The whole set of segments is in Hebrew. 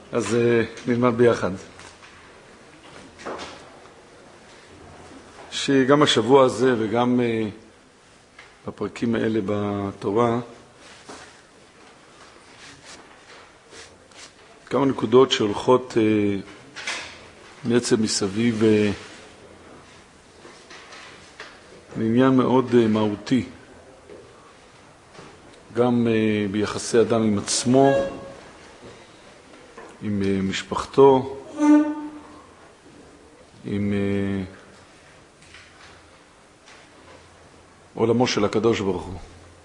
אז נלמד ביחד. שגם השבוע הזה וגם בפרקים האלה בתורה, כמה נקודות שהולכות בעצם מסביב לעניין מאוד מהותי, גם ביחסי אדם עם עצמו, עם משפחתו, עם עולמו של הקדוש ברוך הוא.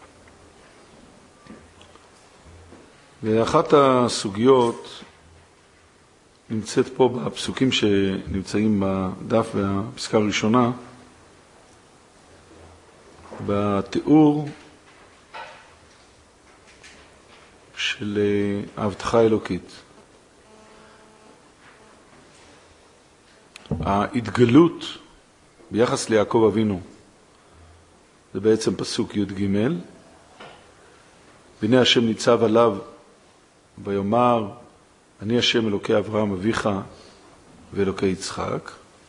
ואחת הסוגיות נמצאת פה בפסוקים שנמצאים בדף והפסקה הראשונה, בתיאור של ההבטחה האלוקית. ההתגלות ביחס ליעקב אבינו, זה בעצם פסוק י' ג', והנה השם ניצב עליו ויאמר, אני השם אלוקי אברהם אביך ואלוקי יצחק.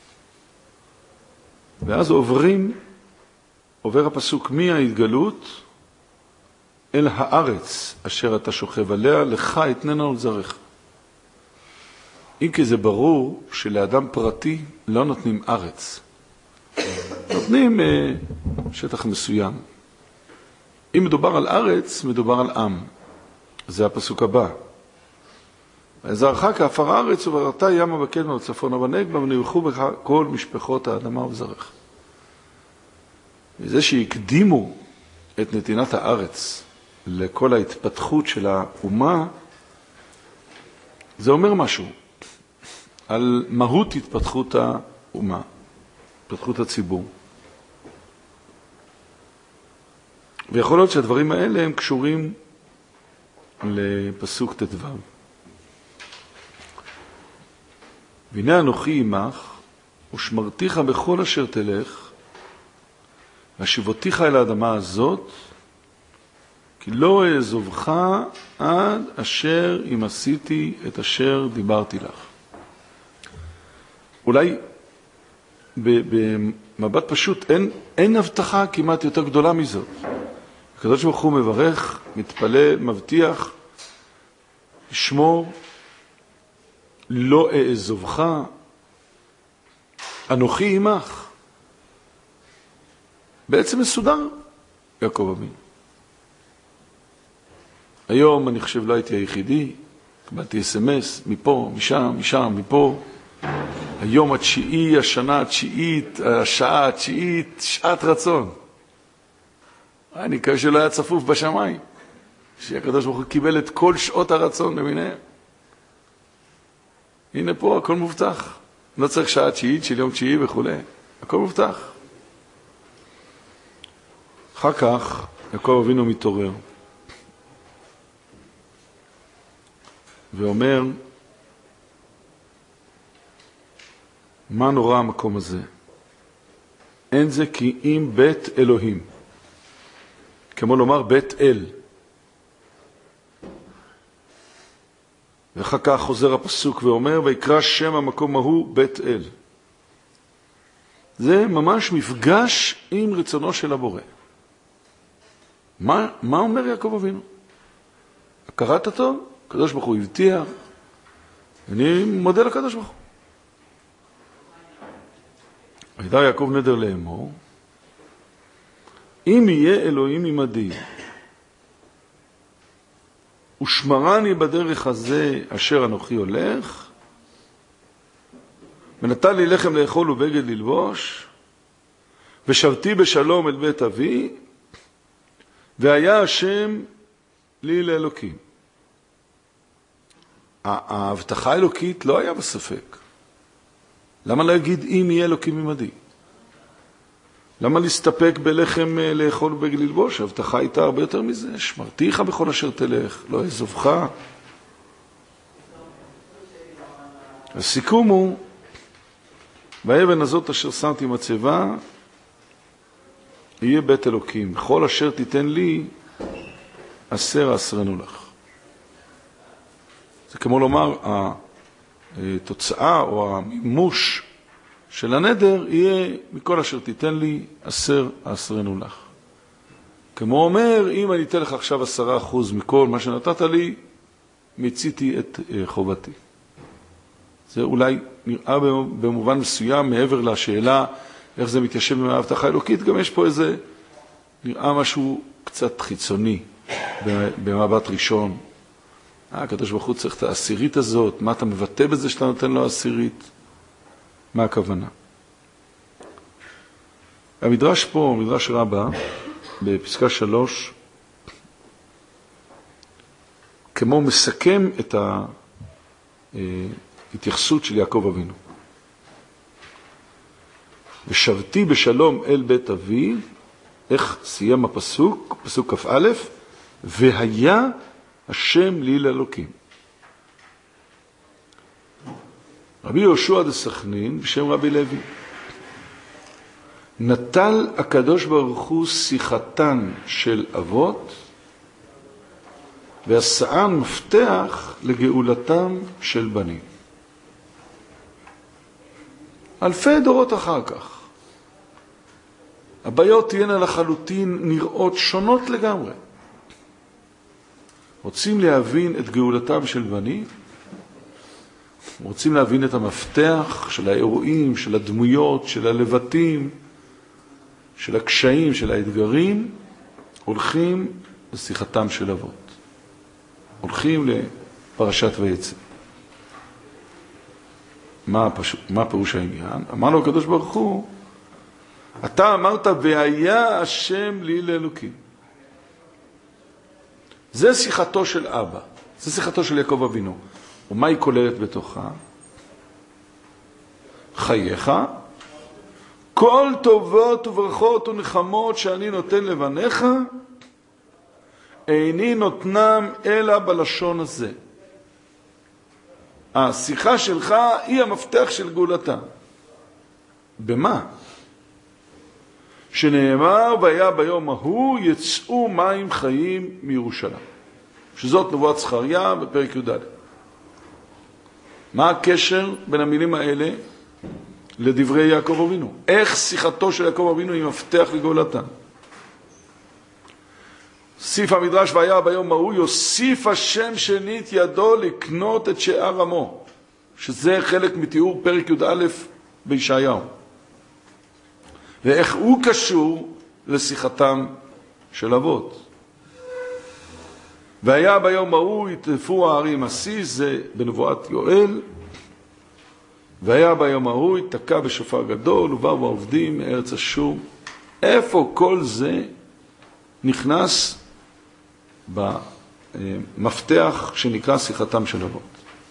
ואז עובר הפסוק מההתגלות אל הארץ אשר אתה שוכב עליה, לך אתננה ולזרעך. אם כי זה ברור שלאדם פרטי לא נותנים ארץ, נותנים שטח מסוים. אם מדובר על ארץ, מדובר על עם. זה הפסוק הבא. ויזרעך כעפר הארץ ובראתה ימה וקדמה וצפונה ונגבה ונלכו בך כל משפחות האדמה ובזרעך. וזה שהקדימו את נתינת הארץ לכל ההתפתחות של האומה, זה אומר משהו על מהות התפתחות האומה, התפתחות הציבור. ויכול להיות שהדברים האלה הם קשורים לפסוק ט"ו. והנה אנוכי עמך ושמרתיך בכל אשר תלך והשיבותיך אל האדמה הזאת, כי לא אעזובך עד אשר אם עשיתי את אשר דיברתי לך. אולי במבט פשוט אין הבטחה כמעט יותר גדולה מזאת. הקדוש ברוך הוא מברך, מתפלל, מבטיח, לשמור, לא אעזובך, אנוכי עמך. בעצם מסודר יעקב אבינו. היום אני חושב לא הייתי היחידי, קיבלתי אס.אם.אס מפה, משם, מפה. היום התשיעי, השנה התשיעית, השעה התשיעית, שעת רצון. אני מקווה שלא היה צפוף בשמיים, שהקדוש ברוך הוא קיבל את כל שעות הרצון למיניהם. הנה פה הכל מובטח. לא צריך שעה תשיעית של יום תשיעי וכו'. הכל מובטח. אחר כך יעקב אבינו מתעורר ואומר, מה נורא המקום הזה? אין זה כי אם בית אלוהים, כמו לומר בית אל. ואחר כך חוזר הפסוק ואומר, ויקרא שם המקום ההוא בית אל. זה ממש מפגש עם רצונו של הבורא. מה אומר יעקב אבינו? קראת טוב? הקדוש ברוך הוא הבטיח. אני מודה לקדוש ברוך הוא. וידע יעקב נדר לאמור, אם יהיה אלוהים עמדי, ושמרני בדרך הזה אשר אנוכי הולך, ונתן לי לחם לאכול ובגד ללבוש, ושבתי בשלום אל בית אבי, והיה השם לי לאלוקים. ההבטחה האלוקית לא היה בספק. למה להגיד אם יהיה אלוקים עמדי? למה להסתפק בלחם לאכול ובגד ללבוש? ההבטחה הייתה הרבה יותר מזה. שמרתיך בכל אשר תלך, לא אעזובך. הסיכום הוא, באבן הזאת אשר שמתי מצבה, יהיה בית אלוקים. בכל אשר תיתן לי, אסרנו לך. זה כמו לומר, התוצאה או המימוש של הנדר יהיה מכל אשר תיתן לי 10 אעשרנו לך. כמו אומר, אם אני אתן לך עכשיו 10% מכל מה שנתת לי, מציתי את חובתי. זה אולי נראה במובן מסוים, מעבר לשאלה איך זה מתיישב עם ההבטחה האלוקית, גם יש פה איזה, נראה משהו קצת חיצוני במבט ראשון. הקדוש ברוך הוא צריך את העשירית הזאת, מה אתה מבטא בזה שאתה נותן לו עשירית? מה הכוונה? המדרש פה, מדרש רבה, בפסקה 3, כמו מסכם את ההתייחסות של יעקב אבינו. ושבתי בשלום אל בית אבי, איך סיים הפסוק, פסוק כ"א, והיה השם לי לאלוקים. רבי יהושע דסכנין בשם רבי לוי, נטל הקדוש ברוך הוא שיחתן של אבות ועשאן מפתח לגאולתם של בנים. אלפי דורות אחר כך הבעיות תהיינה לחלוטין נראות שונות לגמרי. רוצים להבין את גאולתם של בנים, רוצים להבין את המפתח של האירועים, של הדמויות, של הלבטים, של הקשיים, של האתגרים, הולכים לשיחתם של אבות. הולכים לפרשת ויצא. מה פירוש העניין? אמר לו הקדוש ברוך הוא, אתה אמרת והיה השם לי לאלוקים. זה שיחתו של אבא, זה שיחתו של יעקב אבינו. ומה היא כוללת בתוכה? חייך, כל טובות וברכות ונחמות שאני נותן לבניך, איני נותנם אלא בלשון הזה. השיחה שלך היא המפתח של גאולתה. במה? שנאמר, והיה ביום ההוא יצאו מים חיים מירושלים. שזאת נבואת זכריה בפרק י"ד. מה הקשר בין המילים האלה לדברי יעקב אבינו? איך שיחתו של יעקב אבינו היא מפתח לגאולתה? סיף המדרש, והיה ביום ההוא יוסיף השם שנית ידו לקנות את שאר עמו, שזה חלק מתיאור פרק י"א בישעיהו. ואיך הוא קשור לשיחתם של אבות. והיה ביום ההוא יטפו הערים עסיס, זה בנבואת יואל, והיה ביום ההוא יתקע בשופר גדול ובאו העובדים מארץ אשור. איפה כל זה נכנס במפתח שנקרא שיחתם של אבות?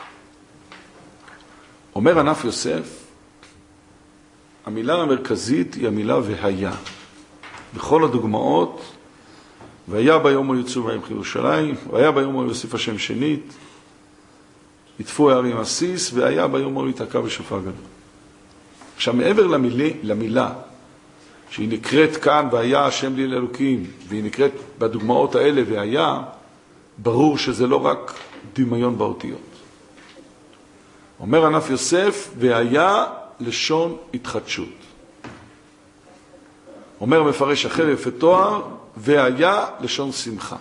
אומר ענף יוסף, המילה המרכזית היא המילה והיה. בכל הדוגמאות, והיה ביום ההוא יצאו מים מירושלים, והיה ביום ההוא יוסיף השם שנית, יטפו הערים עסיס, והיה ביום ההוא יתקע בשופר גדול. עכשיו, מעבר למילה, שהיא נקראת כאן, והיה השם לי לאלוקים, והיא נקראת בדוגמאות האלה, והיה, ברור שזה לא רק דמיון באותיות. אומר ענף יוסף, והיה לשון התחדשות. אומר מפרש אחר יפה תואר, והיה לשון שמחה.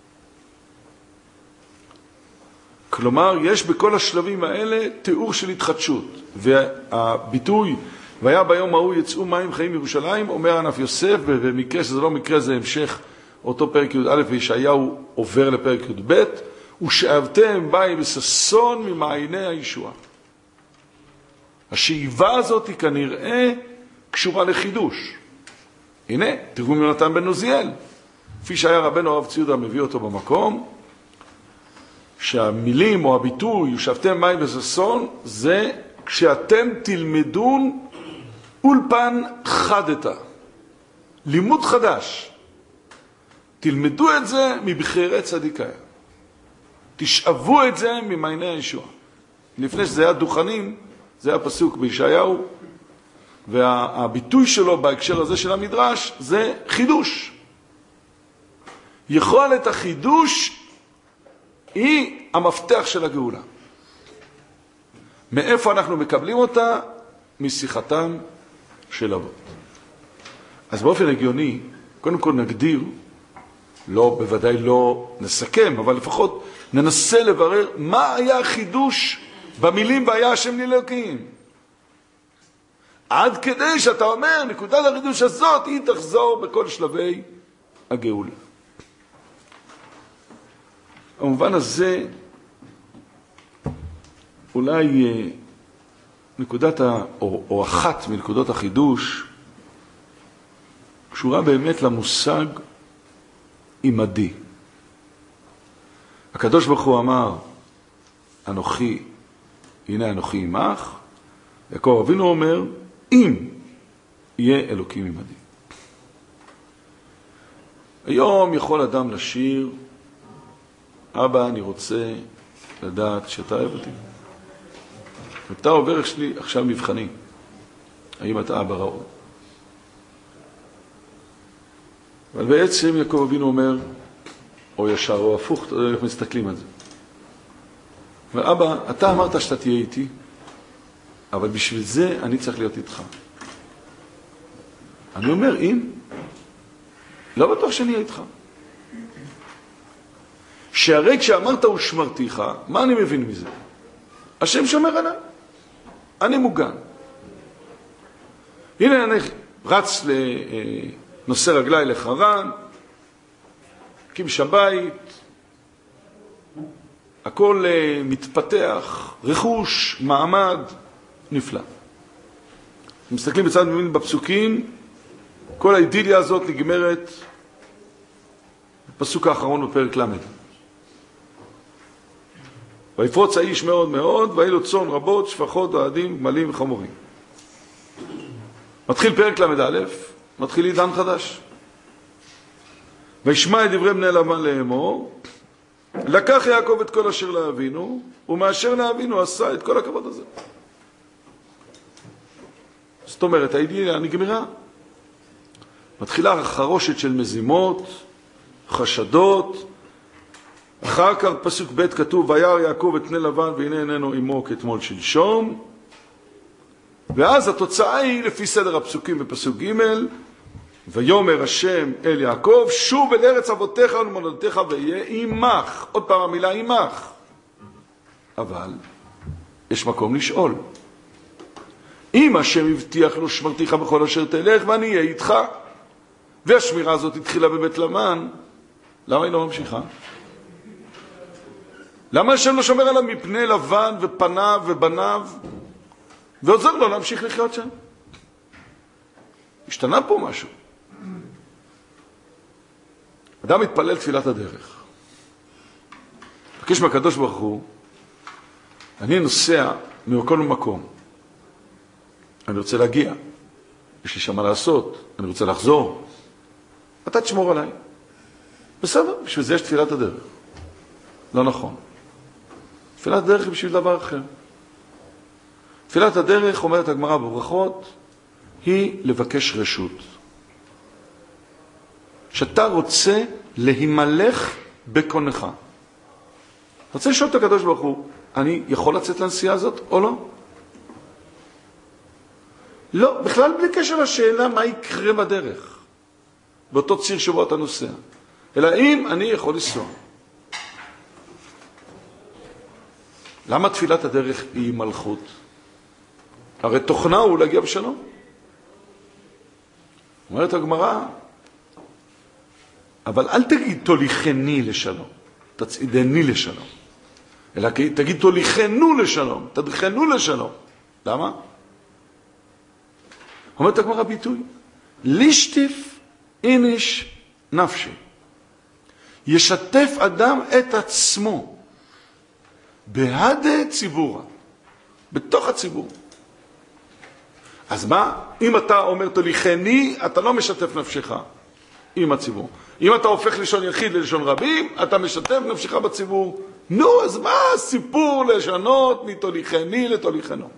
כלומר, יש בכל השלבים האלה תיאור של התחדשות. והביטוי, והיה ביום ההוא יצאו מים חיים מירושלים, אומר ענף יוסף, ובמקרה שזה לא מקרה, זה המשך אותו פרק י"א, וישעיהו עובר לפרק י"ב, ושאבתם בי בששון ממעייני הישועה. השאיבה הזאת היא כנראה קשורה לחידוש. הנה, תרגום יונתן בן עוזיאל. כפי שהיה רבנו הרב ציודה מביא אותו במקום, שהמילים או הביטוי, ושאבתם מים בששון, זה כשאתם תלמדון אולפן חדתה. לימוד חדש. תלמדו את זה מבחירי צדיקיה. תשאבו את זה ממעייני הישועה. לפני שזה היה דוכנים, זה היה פסוק בישעיהו, והביטוי שלו בהקשר הזה של המדרש זה חידוש. יכולת החידוש היא המפתח של הגאולה. מאיפה אנחנו מקבלים אותה? משיחתם של אבות. אז באופן הגיוני, קודם כל נגדיר, בוודאי לא נסכם, אבל לפחות ננסה לברר מה היה החידוש במילים והיה השם לאלוקים. עד כדי שאתה אומר, נקודת החידוש הזאת היא תחזור בכל שלבי הגאולה. במובן הזה, אולי או אחת מנקודות החידוש קשורה באמת למושג עמדי. הקדוש ברוך הוא אמר, הנה אנוכי עמך. יעקב אבינו אומר, אם יהיה אלוקים עמדי. היום יכול אדם לשיר, אבא, אני רוצה לדעת שאתה אוהב אותי. אתה עובר עכשיו מבחנים. האם אתה אבא ראוי? אבל בעצם יעקב אבינו אומר, או ישר או הפוך, איך מסתכלים על זה. אבל אבא, אתה אמרת שאתה תהיה איתי, אבל בשביל זה אני צריך להיות איתך. אני אומר, אם, לא בטוח שאני אהיה איתך. שהרי כשאמרת ושמרתיך, מה אני מבין מזה? השם שומר עליי. אני מוגן. הנה אני רץ לנושא רגלי לחרן, קים שבית, הכל מתפתח, רכוש, מעמד, נפלא. מסתכלים בצד ימין בפסוקים, כל האידיליה הזאת נגמרת בפסוק האחרון בפרק למד. ויפרוץ האיש מאוד מאוד, והיו לו צאן רבות, שפחות, ועדים, גמלים וחמורים. מתחיל פרק למד א', מתחיל עידן חדש. וישמע את דברי בני לבן לאמור, לקח יעקב את כל אשר לאבינו, ומאשר לאבינו עשה את כל הכבוד הזה. זאת אומרת, האידיליה נגמרה. מתחילה חרושת של מזימות, חשדות. אחר כך פסוק ב' כתוב, וירא יעקב את בני לבן והנה איננו עמו כתמול שלשום. ואז התוצאה היא לפי סדר הפסוקים בפסוק ג', ויאמר השם אל יעקב, שוב אל ארץ אבותיך ולמולדתך ואהיה עמך. עוד פעם המילה עמך. אבל יש מקום לשאול. אם השם הבטיח לו שמרתיך בכל אשר תלך ואני אהיה איתך, והשמירה הזאת התחילה בבית לבן, למה היא לא ממשיכה? למה השם לא שומר עליו מפני לבן ופניו ובניו ועוזר לו להמשיך לחיות שם? השתנה פה משהו. אדם מתפלל תפילת הדרך. בקש מהקדוש ברוך הוא, אני נוסע ממקום למקום. אני רוצה להגיע. יש לי שם מה לעשות. אני רוצה לחזור. אתה תשמור עליי. בסדר, בשביל זה יש תפילת הדרך. לא נכון. תפילת הדרך היא בשביל דבר אחר. תפילת הדרך, אומרת הגמרא בברכות, היא לבקש רשות. שאתה רוצה להימלך בקונך. רוצה לשאול את הקדוש ברוך הוא, אני יכול לצאת לנסיעה הזאת או לא? לא, בכלל בלי קשר לשאלה מה יקרה בדרך, באותו ציר שבו אתה נוסע. אלא אם אני יכול לנסוע. למה תפילת הדרך היא מלכות? הרי תוכנה הוא להגיע בשלום. אומרת הגמרא, אבל אל תגיד תוליכני לשלום, תצעידני לשלום. אלא תגיד תוליכנו לשלום, תדרכנו לשלום. למה? אומרת הגמרא ביטוי, לישטיף איניש נפשי. ישתף אדם את עצמו בהדה ציבורה, בתוך הציבור. אז מה? אם אתה אומר תוליכני, אתה לא משתף נפשך עם הציבור. אם אתה הופך לשון יחיד ללשון רבים, אתה משתף נפשך בציבור. נו, אז מה הסיפור לשנות מתוליכני לתוליכנו?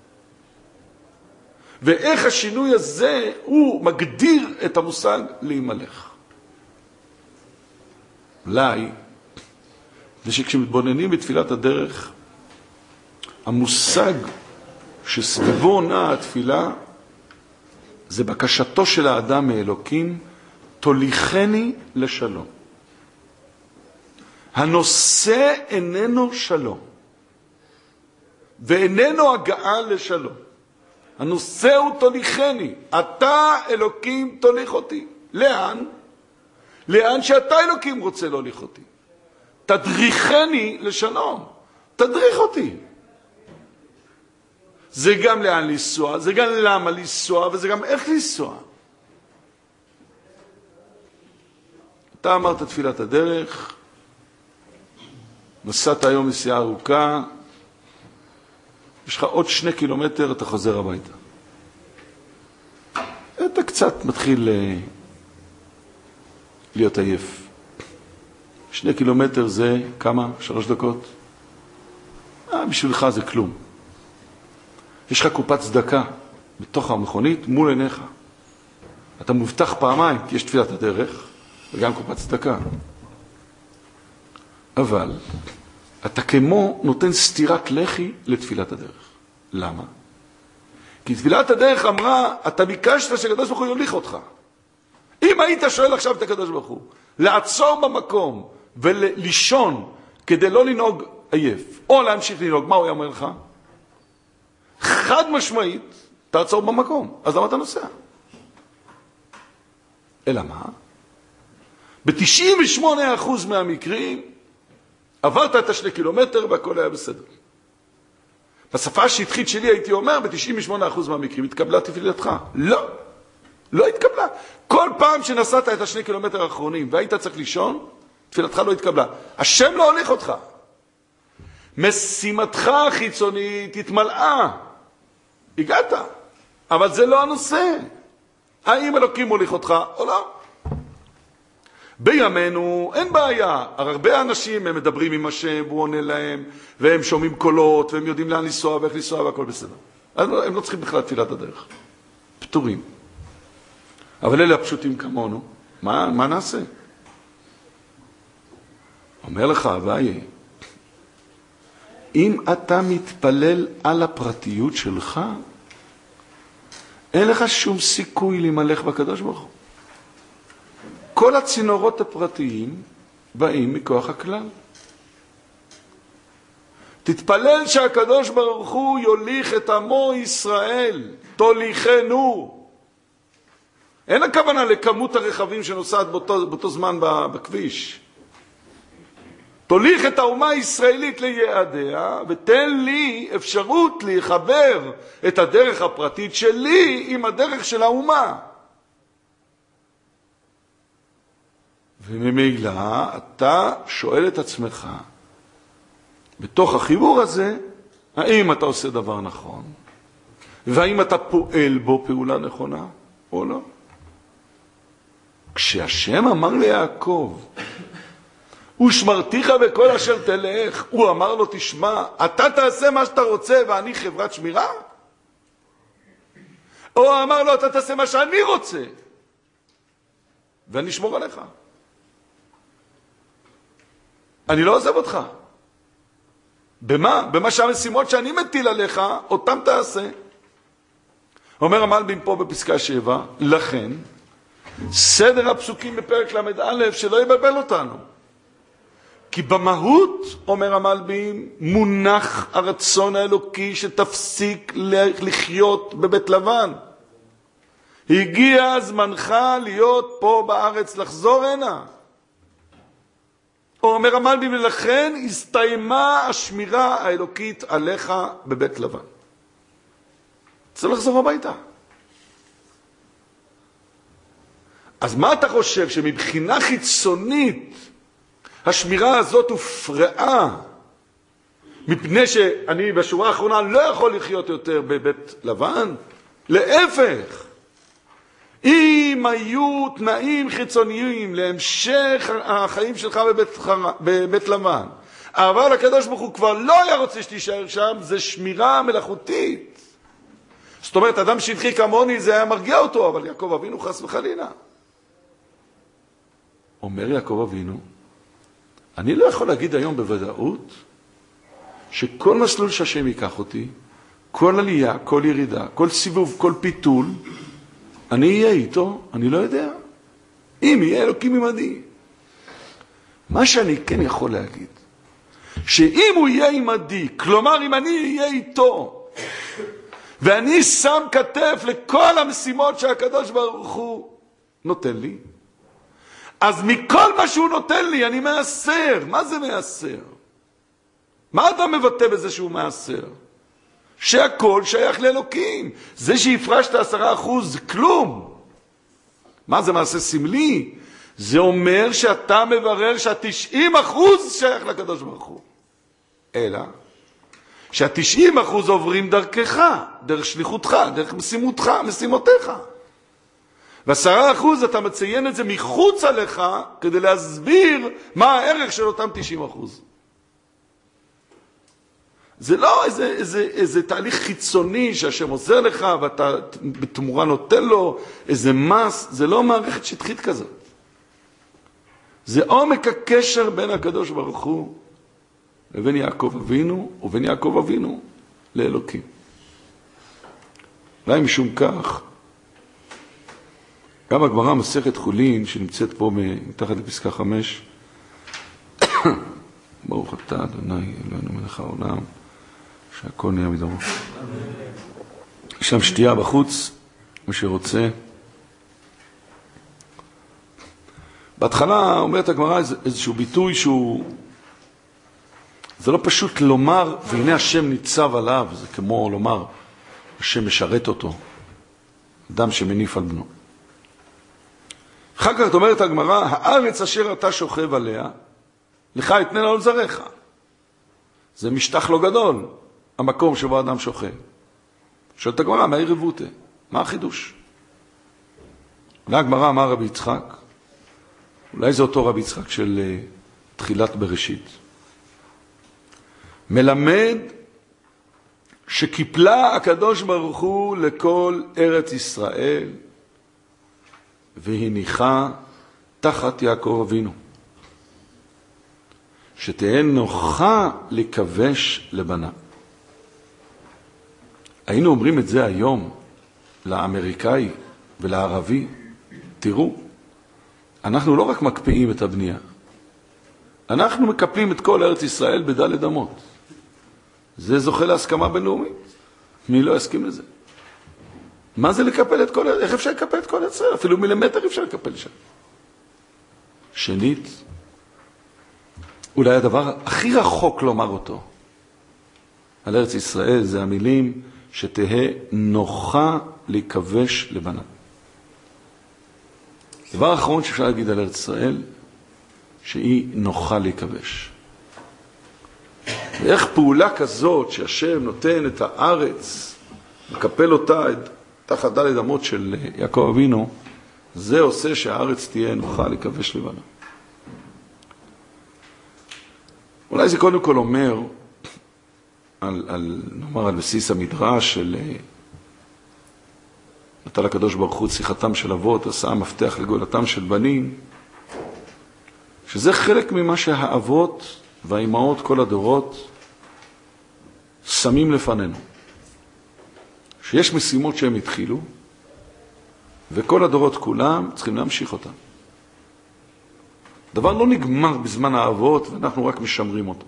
ואיך השינוי הזה הוא מגדיר את המושג להימלך. אולי ושכשמתבוננים בתפילת הדרך, המושג שסביבו נעה התפילה, זה בקשתו של האדם מאלוקים, תוליכני לשלום. הנושא איננו שלום, ואיננו הגעה לשלום. הנושא הוא תוליכני. אתה אלוקים תוליך אותי. לאן? לאן שאתה אלוקים רוצה להוליך אותי. תדריכני לשלום. תדריך אותי. זה גם לאן לנסוע, זה גם למה לנסוע, וזה גם איך לנסוע. אתה אמרת תפילת הדרך, נסעת היום נסיעה ארוכה, יש לך עוד 2 קילומטר, אתה חוזר הביתה. אתה קצת מתחיל להיות עייף. 2 קילומטר זה כמה? 3 דקות? בשבילך זה כלום. יש לך קופת צדקה בתוך המכונית מול עיניך. אתה מובטח פעמיים, כי יש תפילת הדרך וגם קופת צדקה. אבל אתה כמו נותן סתירת לחי לתפילת הדרך. למה? כי תפילת הדרך אמרה, אתה ביקשת שהקדוש ברוך הוא יוליך אותך. אם היית שואל עכשיו את הקדוש ברוך הוא, לעצור במקום ולישון כדי לא לנהוג עייף, או להמשיך לנהוג, מה הוא יאמר לך? חד משמעית, תעצור במקום. אז למה אתה נוסע? אלא מה? ב-98% מהמקרים עברת את 2 קילומטר והכל היה בסדר. בשפה השטחית שלי הייתי אומר, ב-98% מהמקרים התקבלה תפילתך. לא, לא התקבלה. כל פעם שנסעת את 2 קילומטר האחרונים והיית צריך לישון, תפילתך לא התקבלה. השם לא הוליך אותך. משימתך החיצונית התמלאה. הגעת, אבל זה לא הנושא. האם אלוקים מוליך אותך או לא? בימינו אין בעיה. הרבה אנשים הם מדברים עם השם והוא עונה להם, והם שומעים קולות, והם יודעים לאן לנסוע ואיך לנסוע והכל בסדר. הם לא צריכים בכלל תפילת הדרך. פטורים. אבל אלה הפשוטים כמונו. מה נעשה? אומר לך, אביי, אם אתה מתפלל על הפרטיות שלך, אין לך שום סיכוי להימלך בקדוש ברוך הוא. כל הצינורות הפרטיים באים מכוח הכלל. תתפלל שהקדוש ברוך הוא יוליך את עמו ישראל, תוליכנו. אין הכוונה לכמות הרכבים שנוסעת באותו זמן בכביש. תוליך את האומה הישראלית ליעדיה, ותן לי אפשרות לחבר את הדרך הפרטית שלי עם הדרך של האומה. וממילא אתה שואל את עצמך, בתוך החיבור הזה, האם אתה עושה דבר נכון, והאם אתה פועל בו פעולה נכונה או לא. כשהשם אמר ליעקב, ושמרתיך בכל אשר תלך, הוא אמר לו, תשמע, אתה תעשה מה שאתה רוצה ואני חברת שמירה? או אמר לו, אתה תעשה מה שאני רוצה ואני אשמור עליך. אני לא עוזב אותך. במה? במה שהמשימות שאני מטיל עליך, אותם תעשה. אומר המלבים פה בפסקה 7, לכן, סדר הפסוקים בפרק למד א' שלא יבלבל אותנו. כי במהות, אומר המלבים, מונח הרצון האלוקי שתפסיק לחיות בבית לבן. הגיע זמנך להיות פה בארץ, לחזור הנה. אומר המלבים, ולכן הסתיימה השמירה האלוקית עליך בבית לבן. צריך לחזור הביתה. אז מה אתה חושב, שמבחינה חיצונית השמירה הזאת הופרעה מפני שאני בשורה האחרונה לא יכול לחיות יותר בבית לבן? להפך, אם היו תנאים חיצוניים להמשך החיים שלך בבית לבן, אבל הקדוש ברוך הוא כבר לא היה רוצה שתישאר שם, זה שמירה מלאכותית. זאת אומרת, אדם שטחי כמוני זה היה מרגיע אותו, אבל יעקב אבינו חס וחלילה. אומר יעקב אבינו, אני לא יכול להגיד היום בוודאות שכל מסלול שהשם ייקח אותי, כל עלייה, כל ירידה, כל סיבוב, כל פיתול, אני אהיה איתו, אני לא יודע. אם יהיה אלוקים עמדי. מה שאני כן יכול להגיד, שאם הוא יהיה עמדי, כלומר אם אני אהיה איתו, ואני שם כתף לכל המשימות שהקדוש ברוך הוא נותן לי, אז מכל מה שהוא נותן לי אני מעשר. מה זה מעשר? מה אתה מבטא בזה שהוא מעשר? שהכל שייך לאלוקים. זה שהפרשת 10% זה כלום. מה זה מעשה סמלי? זה אומר שאתה מברר שה90% שייך לקדוש ברוך הוא. אלא שה90% עוברים דרכך, דרך שליחותך, דרך משימותיך. ו10% אתה מציין את זה מחוץ עליך כדי להסביר מה הערך של אותם 90%. זה לא איזה תהליך חיצוני שהשם עוזר לך ואתה בתמורה נותן לו איזה מס, זה לא מערכת שטחית כזאת. זה עומק הקשר בין הקדוש ברוך הוא לבין יעקב אבינו ובין יעקב אבינו לאלוקים. אולי משום כך, גם הגמרא מסכת חולין שנמצאת פה מתחת לפסקה 5, ברוך אתה אדוני אלוהינו מלך העולם שהכל נהיה בדברו. יש שם שתייה בחוץ, מי שרוצה. בהתחלה אומרת הגמרא איזשהו ביטוי שהוא, זה לא פשוט לומר והנה השם ניצב עליו, זה כמו לומר השם משרת אותו, אדם שמניף על בנו. אחר כך אומרת הגמרא, הארץ אשר אתה שוכב עליה, לך אתננה ולזרעך. זה משטח לא גדול, המקום שבו אדם שוכב. שואלת הגמרא, מהי רבותה? מה החידוש? אולי הגמרא אמר רבי יצחק, אולי זה אותו רבי יצחק של תחילת בראשית. מלמד שקיפלה הקדוש ברוך הוא לכל ארץ ישראל, והניחה תחת יעקב אבינו. שתהיה נוחה לכבש לבנה. היינו אומרים את זה היום לאמריקאי ולערבי, תראו, אנחנו לא רק מקפיאים את הבנייה, אנחנו מקפלים את כל ארץ ישראל בדלת אמות. זה זוכה להסכמה בינלאומית. מי לא יסכים לזה? מה זה לקפל את כל ארץ? איך אפשר לקפל את כל ארץ ישראל? אפילו מילימטר אפשר לקפל שם. שנית, אולי הדבר הכי רחוק לומר אותו על ארץ ישראל זה המילים שתהא נוחה להיכבש לבנה. דבר האחרון שאפשר להגיד על ארץ ישראל, שהיא נוחה להיכבש. ואיך פעולה כזאת שהשם נותן את הארץ, מקפל אותה תחת דלת אמות של יעקב אבינו, זה עושה שהארץ תהיה נוחה להיכבש לבנה. אולי זה קודם כל אומר, נאמר על בסיס המדרש של נתן לקדוש ברוך הוא שיחתם של אבות, עשה מפתח לגאולתם של בנים, שזה חלק ממה שהאבות והאימהות כל הדורות שמים לפנינו. שיש משימות שהם התחילו, וכל הדורות כולם צריכים להמשיך אותם. דבר לא נגמר בזמן האבות, ואנחנו רק משמרים אותו.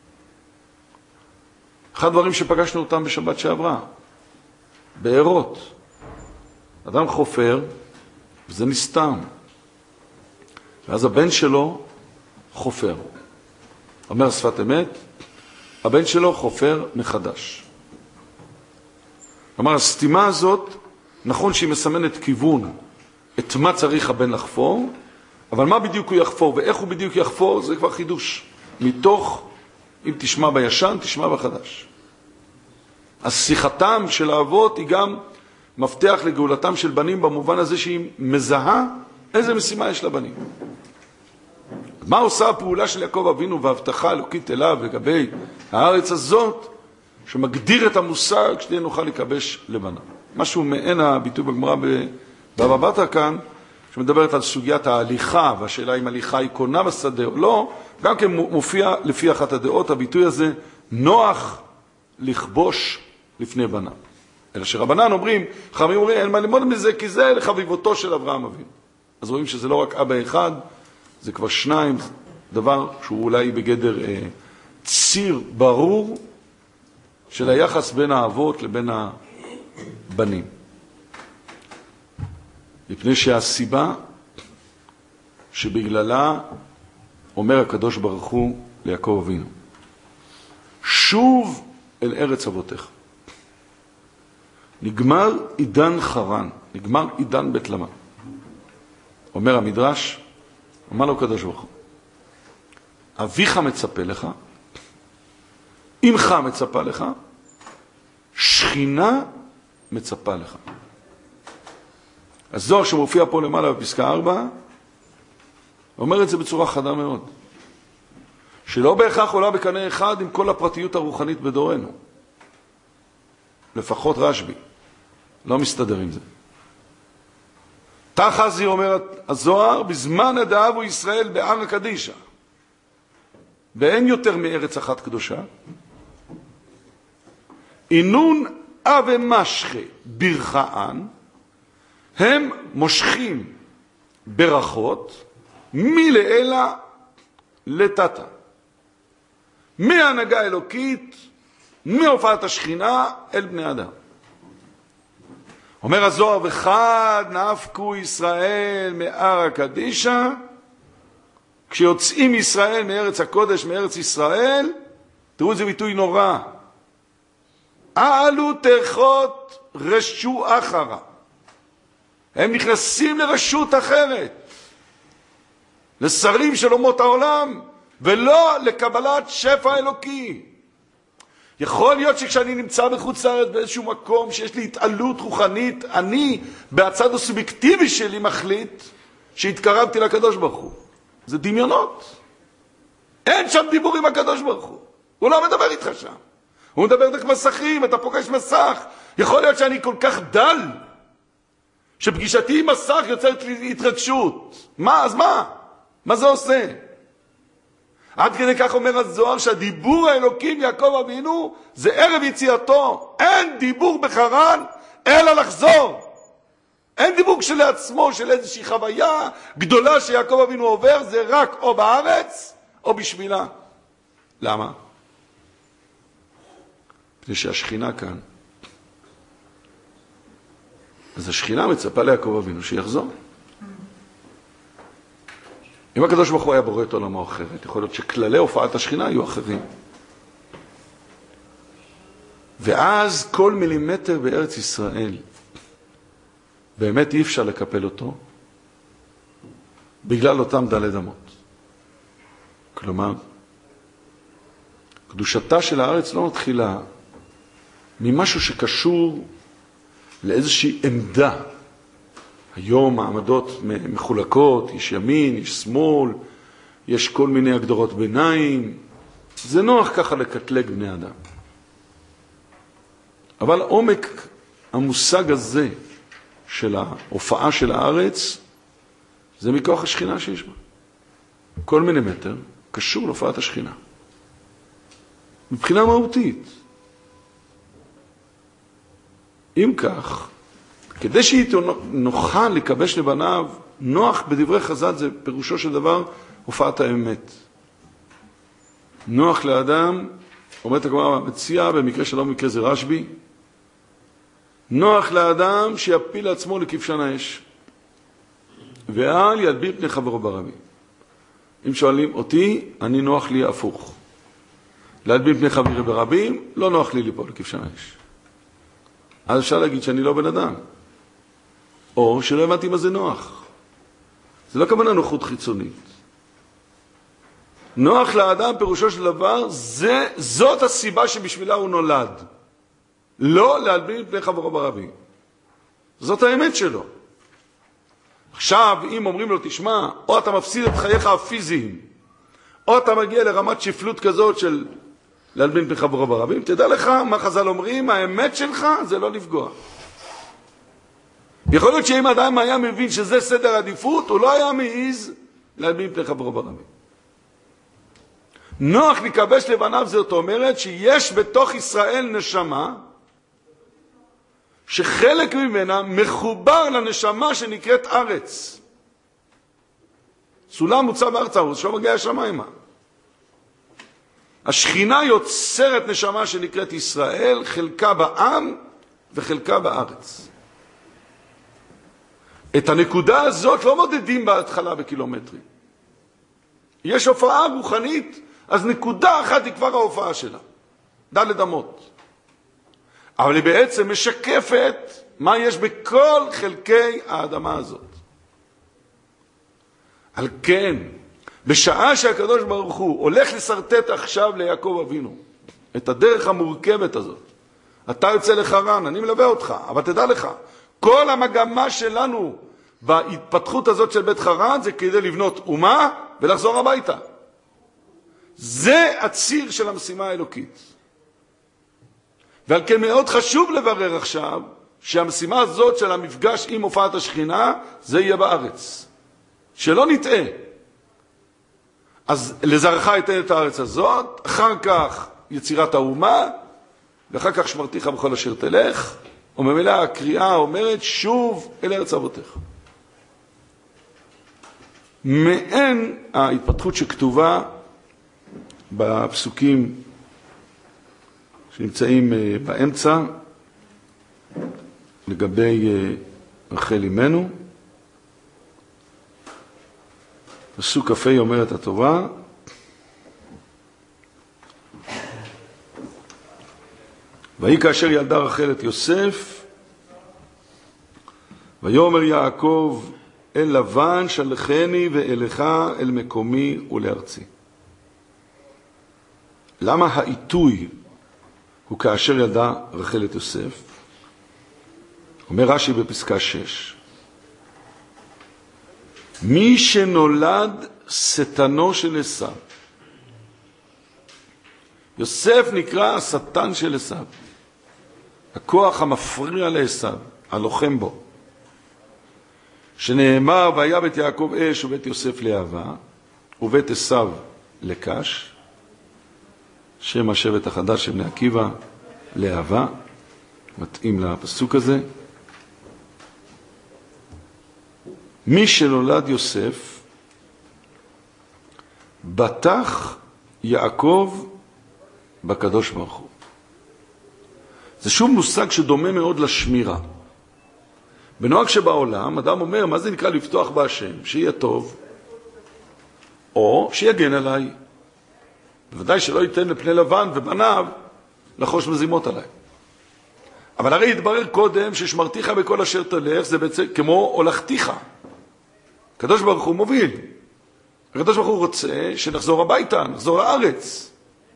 אחד הדברים שפגשנו אותם בשבת שעברה, בעירות. אדם חופר, וזה נסתם. ואז הבן שלו חופר. אומר שפת אמת, הבן שלו חופר מחדש. כלומר, הסתימה הזאת, נכון שהיא מסמנת כיוון, את מה צריך הבן לחפור, אבל מה בדיוק הוא יחפור ואיך הוא בדיוק יחפור, זה כבר חידוש. מתוך, אם תשמע בישן, תשמע בחדש. השיחתם של האבות היא גם מפתח לגאולתם של בנים, במובן הזה שהיא מזהה איזה משימה יש לבנים. מה עושה הפעולה של יעקב אבינו והבטחה אלוקית אליו לגבי הארץ הזאת, שמגדיר את המושג שתהיה נוחה להיכבש לבנה. משהו מעין הביטוי בגמרא בבא בתרא כאן, שמדברת על סוגיית ההליכה, והשאלה אם הליכה היא קונה בשדה או לא, גם כן מופיע לפי אחת הדעות הביטוי הזה, נוח לכבוש לפני בניו. אלא שרבנן אומרים, חכמים אומרים, אין מה ללמוד מזה, כי זה לחביבותו של אברהם אבינו. אז רואים שזה לא רק אבא אחד, זה כבר שניים, דבר שהוא אולי בגדר ציר ברור של היחס בין האבות לבין הבנים. מפני שהסיבה שבגללה אומר הקדוש ברוך הוא ליעקב אבינו, שוב אל ארץ אבותיך. נגמר עידן חרן, נגמר עידן בית למה. אומר המדרש, אומר לו הקדוש ברוך הוא, אביך מצפה לך, אמך מצפה לך, שכינה מצפה לך. הזוהר שמופיע פה למעלה בפסקה 4, אומר את זה בצורה חדה מאוד. שלא בהכרח עולה בקנה אחד עם כל הפרטיות הרוחנית בדורנו. לפחות רשב"י. לא מסתדר עם זה. תחזי אומר הזוהר, בזמן הדאבו ישראל בהר הקדישה. ואין יותר מארץ אחת קדושה. אינון אבי משכה ברכאן, הם מושכים ברכות מלעילה לטאטה. מההנהגה האלוקית, מהופעת השכינה אל בני אדם. אומר הזוהר, וחד נפקו ישראל מהר הקדישה, כשיוצאים ישראל מארץ הקודש, מארץ ישראל, תראו איזה ביטוי נורא. עלו תרחות רשו אחרה. הם נכנסים לרשות אחרת, לשרים של אומות העולם, ולא לקבלת שפע אלוקי. יכול להיות שכשאני נמצא בחוץ לארץ באיזשהו מקום שיש לי התעלות רוחנית, אני בצד הסובייקטיבי שלי מחליט שהתקרבתי לקדוש ברוך הוא. זה דמיונות. אין שם דיבור עם הקדוש ברוך הוא. הוא לא מדבר איתך שם. הוא מדבר דרך מסכים, אתה פוגש מסך. יכול להיות שאני כל כך דל, שפגישתי עם מסך יוצרת לי התרגשות. מה? אז מה? מה זה עושה? עד כדי כך אומר הזוהר שהדיבור האלוקים יעקב אבינו זה ערב יציאתו. אין דיבור בחרן אלא לחזור. אין דיבור כשלעצמו של איזושהי חוויה גדולה שיעקב אבינו עובר, זה רק או בארץ או בשבילה. למה? מפני שהשכינה כאן. אז השכינה מצפה ליעקב אבינו שיחזור. אם הקדוש ברוך הוא היה בורא את עולמו אחרת, יכול להיות שכללי הופעת השכינה היו אחרים. ואז כל מילימטר בארץ ישראל, באמת אי אפשר לקפל אותו, בגלל אותם דלת אמות. כלומר, קדושתה של הארץ לא מתחילה ממשהו שקשור לאיזושהי עמדה. היום העמדות מחולקות, יש ימין, יש שמאל, יש כל מיני הגדרות ביניים. זה נוח ככה לקטלג בני אדם. אבל עומק המושג הזה של ההופעה של הארץ, זה מכוח השכינה שיש בה. כל מילימטר קשור להופעת השכינה. מבחינה מהותית. אם כך, כדי שנוכל לקבש לבניו, נוח בדברי חז"ל זה פירושו של דבר הופעת האמת. נוח לאדם, אומרת הגמרא מציע, במקרה שלא במקרה זה רשב"י, נוח לאדם שיפיל לעצמו לכבשן האש, ואל ילבין פני חברו ברבים. אם שואלים אותי, אני נוח לי הפוך. להלבין פני חברי ברבים, לא נוח לי ליפול לכבשן האש. אז אפשר להגיד שאני לא בן אדם. או שלא הבנתי מה זה נוח. זה לא כמובן נוחות חיצונית. נוח לאדם פירושו של דבר, זאת הסיבה שבשבילה הוא נולד. לא להלבין פני חברו ברבים. זאת האמת שלו. עכשיו, אם אומרים לו, תשמע, או אתה מפסיד את חייך הפיזיים, או אתה מגיע לרמת שפלות כזאת של להלבין פני חברו ברבים, תדע לך מה חז"ל אומרים, האמת שלך זה לא לפגוע. יכול להיות שאם אדם היה מבין שזה סדר עדיפות, הוא לא היה מעיז להלבין פני חברו ברבים. נוח לכבש לבניו, זאת אומרת שיש בתוך ישראל נשמה, שחלק ממנה מחובר לנשמה שנקראת ארץ. סולם מוצב ארצה, הוא שלא מגיע השמיימה. השכינה יוצרת נשמה שנקראת ישראל, חלקה בעם וחלקה בארץ. את הנקודה הזאת לא מודדים בהתחלה בקילומטרים. יש הופעה רוחנית, אז נקודה אחת היא כבר ההופעה שלה. ד' אמות. אבל היא בעצם משקפת מה יש בכל חלקי האדמה הזאת. על כן, בשעה שהקדוש ברוך הוא הולך לסרטט עכשיו ליעקב אבינו, את הדרך המורכבת הזאת, אתה יוצא לחרן, אני מלווה אותך, אבל תדע לך, כל המגמה שלנו בהתפתחות הזאת של בית חרן זה כדי לבנות אומה ולחזור הביתה. זה הציר של המשימה האלוקית. ועל כן מאוד חשוב לברר עכשיו שהמשימה הזאת של המפגש עם הופעת השכינה זה יהיה בארץ. שלא נטעה. אז לזרעך אתן את הארץ הזאת, אחר כך יצירת האומה, ואחר כך שמרתיך בכל אשר תלך, וממילא הקריאה אומרת שוב אל ארץ אבותיך. מעין ההתפתחות שכתובה בפסוקים שנמצאים באמצע לגבי רחל אמנו. פסוק כ"ה אומרת התורה, ויהי כאשר ילדה רחל את יוסף, ויאמר יעקב אל לבן שלחני ואליך אל מקומי ולארצי. למה העיתוי הוא כאשר ילדה רחל את יוסף? אומר רש"י בפסקה 6, מי שנולד שטנו של עשיו. יוסף נקרא השטן של עשיו, הכוח המפריע לעשיו, הלוחם בו. שנאמר, והיה בית יעקב אש ובית יוסף לאהבה, ובית עשיו לקש, שם השבט החדש של בני עקיבא לאהבה, מתאים לפסוק הזה. מי שנולד יוסף, בטח יעקב בקדוש ברוך הוא. זה שוב מושג שדומה מאוד לשמירה. בנוהג שבעולם, אדם אומר, מה זה נקרא לפתוח בהשם? שיהיה טוב, או שיגן עליי. בוודאי שלא ייתן לפני לבן ובניו לחוש מזימות עליי. אבל הרי התברר קודם ששמרתיך בכל אשר תלך, זה בעצם כמו הולכתיך. הקדוש ברוך הוא מוביל. הקדוש ברוך הוא רוצה שנחזור הביתה, נחזור לארץ.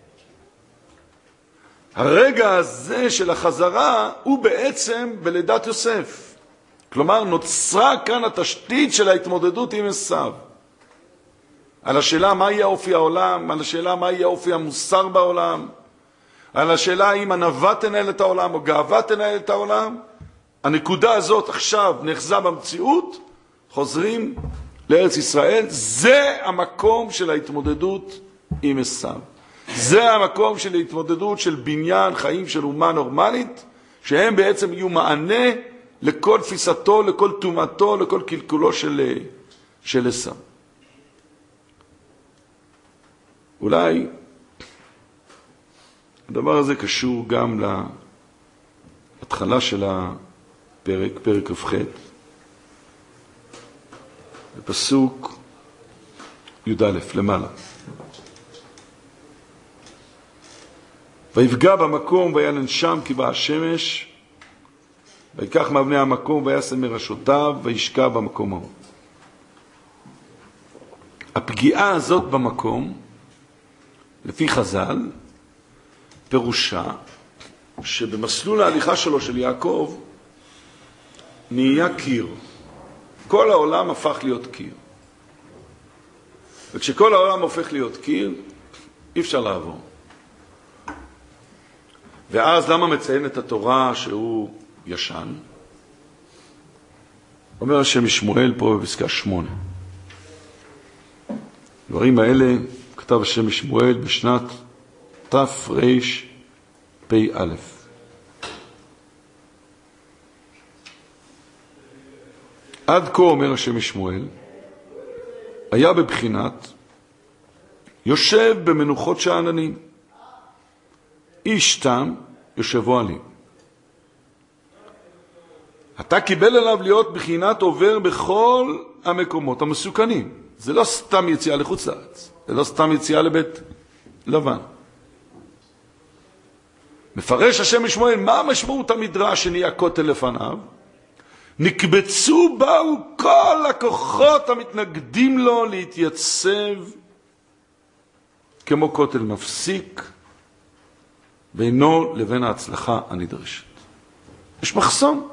הרגע הזה של החזרה הוא בעצם בלידת יוסף. כלומר, נוצרה כאן התשתית של ההתמודדות עם עשיו. על השאלה מה יהיה אופי העולם, על השאלה מה יהיה אופי המוסר בעולם, על השאלה האם ענווה תנהל את העולם או גאווה תנהל את העולם. הנקודה הזאת עכשיו נחזה במציאות, חוזרים לארץ ישראל. זה המקום של ההתמודדות עם עשיו. זה המקום של ההתמודדות של בניין חיים של אומה נורמלית, שהם בעצם יהיו מענה לכל תפיסתו, לכל תומתו, לכל קלקולו של עשיו. אולי הדבר הזה קשור גם להתחלה של הפרק, פרק כ"ח, בפסוק י"א למעלה. ויפגע במקום וילן שם כי באה השמש, ויקח מאבני המקום וישם מראשותיו וישקע במקום ההוא. הפגיעה הזאת במקום, לפי חז"ל, פירושה שבמסלול ההליכה שלו של יעקב נהיה קיר. כל העולם הפך להיות קיר. וכשכל העולם הופך להיות קיר, אי אפשר לעבור. ואז למה מציין את התורה שהוא ישן? אומר השם משמואל פה בפסקה 8. דברים האלה כתב השם משמואל בשנת תרפ"א. עד כה, אומר השם משמואל, היה בבחינת יושב במנוחות שאננים, איש תם יושבו עלים. אתה קיבל עליו להיות בחינת עובר בכל המקומות המסוכנים. זה לא סתם יציאה לחוץ לארץ, זה לא סתם יציאה לבית לבן. מפרש השם משמואל, מה משמעות המדרש שנהיה כותל לפניו? נקבצו באו כל הכוחות המתנגדים לו להתייצב כמו כותל מפסיק בינו לבין ההצלחה הנדרשת. יש מחסום.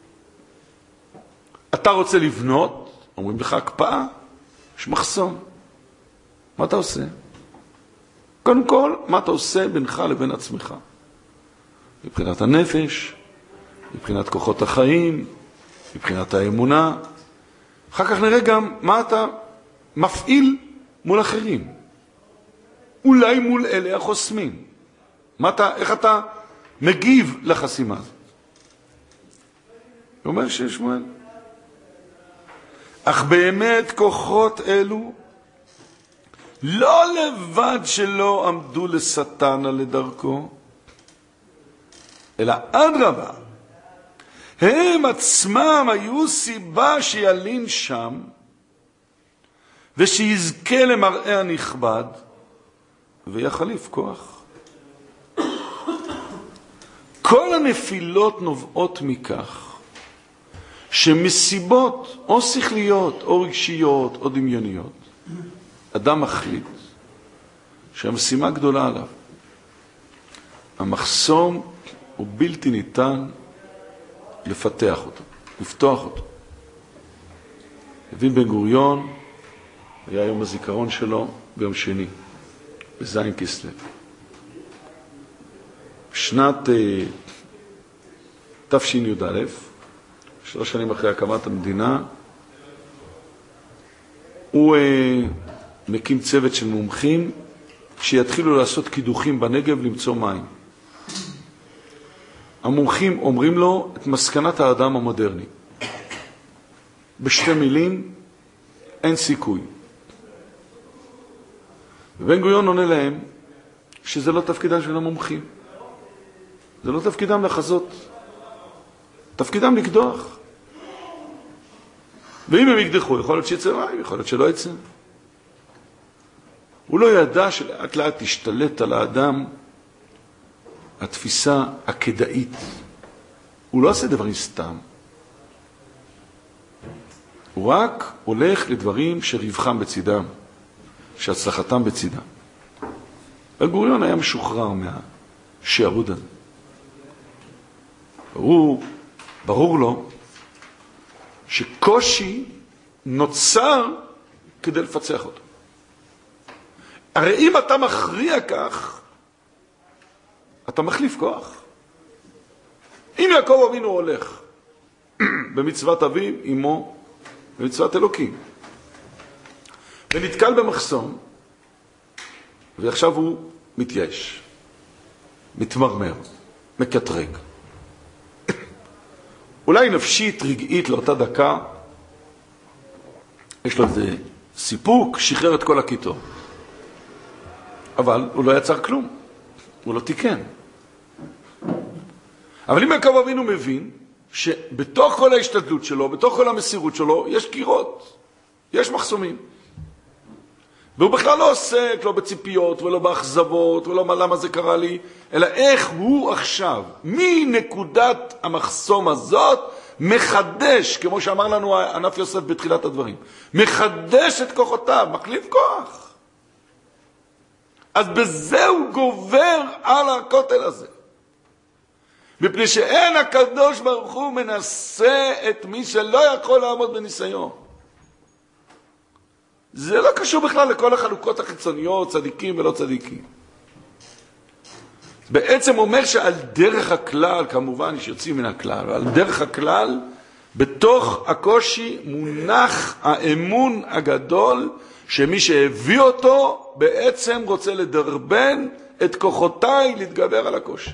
אתה רוצה לבנות, אומרים לך הקפאה, יש מחסום. מה אתה עושה? קודם כל, מה אתה עושה בינך לבין עצמך? מבחינת הנפש, מבחינת כוחות החיים, מבחינת האמונה. אחר כך נראה גם מה אתה מפעיל מול אחרים. אולי מול אלה החוסמים. איך אתה מגיב לחסימה הזאת? הוא אומר ששמואל. אך באמת כוחות אלו לא לבד שלא עמדו לשטן על דרכו, אלא אדרבה, הם עצמם היו סיבה שילין שם, ושיזכה למראה הנכבד, ויחליף כוח. כל הנפילות נובעות מכך, שמסיבות או שכליות, או רגשיות, או דמיוניות, אדם מחליט שהמשימה גדולה עליו. המחסום הוא בלתי ניתן לפתח אותו, לפתוח אותו. דוד בן גוריון, היה יום הזיכרון שלו ביום שני, בזין כסלו. בשנת תשי"א, 3 שנים אחרי הקמת המדינה, הוא מקים צוות של מומחים שיתחילו לעשות קידוחים בנגב למצוא מים. המומחים אומרים לו את מסקנת האדם המודרני. בשתי מילים, אין סיכוי. ובן גוריון עונה להם שזה לא תפקידם של המומחים. זה לא תפקידם לחזות. תפקידם לקדוח. ואם הם יקדחו, יכול להיות שיצא מים, יכול להיות שלא יצא. הוא לא ידע שלאט לאט תשתלט על האדם התפיסה הכדאית. הוא לא עושה דברים סתם. הוא רק הולך לדברים שרווחם בצידם, שהצלחתם בצידם. בן גוריון היה משוחרר מהשעבוד הזה. ברור לו שקושי נוצר כדי לפצח אותו. הרי אם אתה מכריע כך, אתה מחליף כוח. אם יעקב אבינו הולך במצוות אביו, אמו, במצוות אלוקים, ונתקל במחסום, ועכשיו הוא מתייאש, מתמרמר, מקטרג. אולי נפשית, רגעית, לאותה דקה, יש לו איזה סיפוק, שחרר את כל הכיתו. אבל הוא לא יצר כלום, הוא לא תיקן. אבל אם יעקב אבינו מבין שבתוך כל ההשתדלות שלו, בתוך כל המסירות שלו, יש קירות, יש מחסומים. והוא בכלל לא עוסק, לא בציפיות ולא באכזבות ולא למה זה קרה לי, אלא איך הוא עכשיו, מנקודת המחסום הזאת, מחדש, כמו שאמר לנו ענף יוסף בתחילת הדברים, מחדש את כוחותיו, מחליף כוח. אז בזה הוא גובר על הכותל הזה. מפני שאין הקדוש ברוך הוא מנסה את מי שלא יכול לעמוד בניסיון. זה לא קשור בכלל לכל החלוקות החיצוניות, צדיקים ולא צדיקים. בעצם אומר שעל דרך הכלל, כמובן יש יוצאים מן הכלל, אבל על דרך הכלל, בתוך הקושי מונח האמון הגדול שמי שהביא אותו בעצם רוצה לדרבן את כוחותיי להתגבר על הקושי.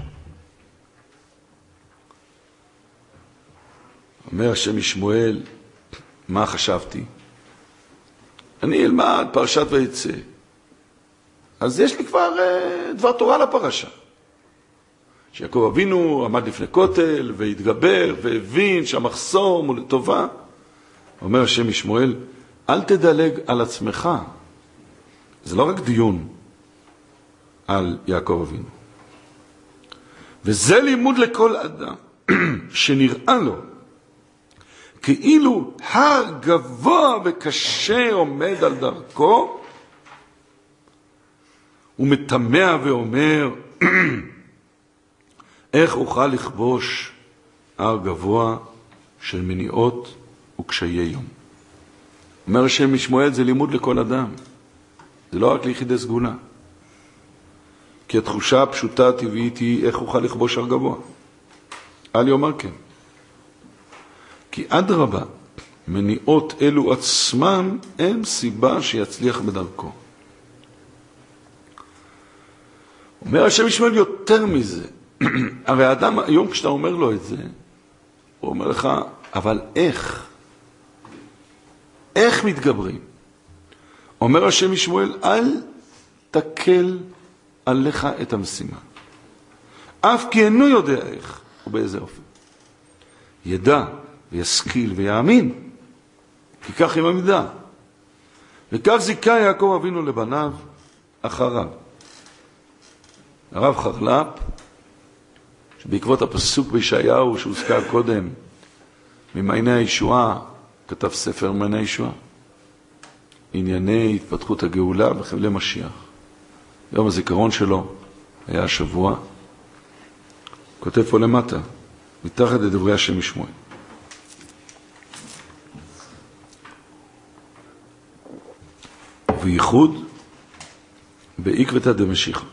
אומר השם משמואל, מה חשבתי? אני אלמד פרשת ויצא. אז יש לי כבר דבר תורה לפרשה. שיעקב אבינו עמד לפני כותל והתגבר והבין שהמחסום הוא לטובה. אומר השם משמואל, אל תדלג על עצמך. זה לא רק דיון על יעקב אבינו. וזה לימוד לכל אדם שנראה לו כאילו הר גבוה וקשה עומד על דרכו, הוא מטמע ואומר, איך אוכל לכבוש הר גבוה של מניעות וקשיי יום. אומר השם משמואל, זה לימוד לכל אדם. זה לא רק ליחידי סגולה. כי התחושה הפשוטה הטבעית היא איך אוכל לכבוש הר גבוה. אל יאמר כן. כי אדרבה, מניעות אלו עצמם הם סיבה שיצליח בדרכו. אומר השם משמואל יותר מזה. הרי האדם היום כשאתה אומר לו את זה, הוא אומר לך, אבל איך? איך מתגברים? אומר השם משמואל, אל תקל עליך את המשימה. אף כי אינו יודע איך ובאיזה אופן. ידע וישכיל ויאמין, כי כך עם המידה. וכך זיכה יעקב אבינו לבניו אחריו. הרב חרל"פ, שבעקבות הפסוק בישעיהו שהוזכר קודם, ממעייני הישועה, כתב ספר מעייני הישועה. ענייני התפתחות הגאולה וחבלי משיח. יום הזיכרון שלו היה השבוע. כותב פה למטה, מתחת לדברי השם משמואל. וייחוד בעקבתא דמשיחא.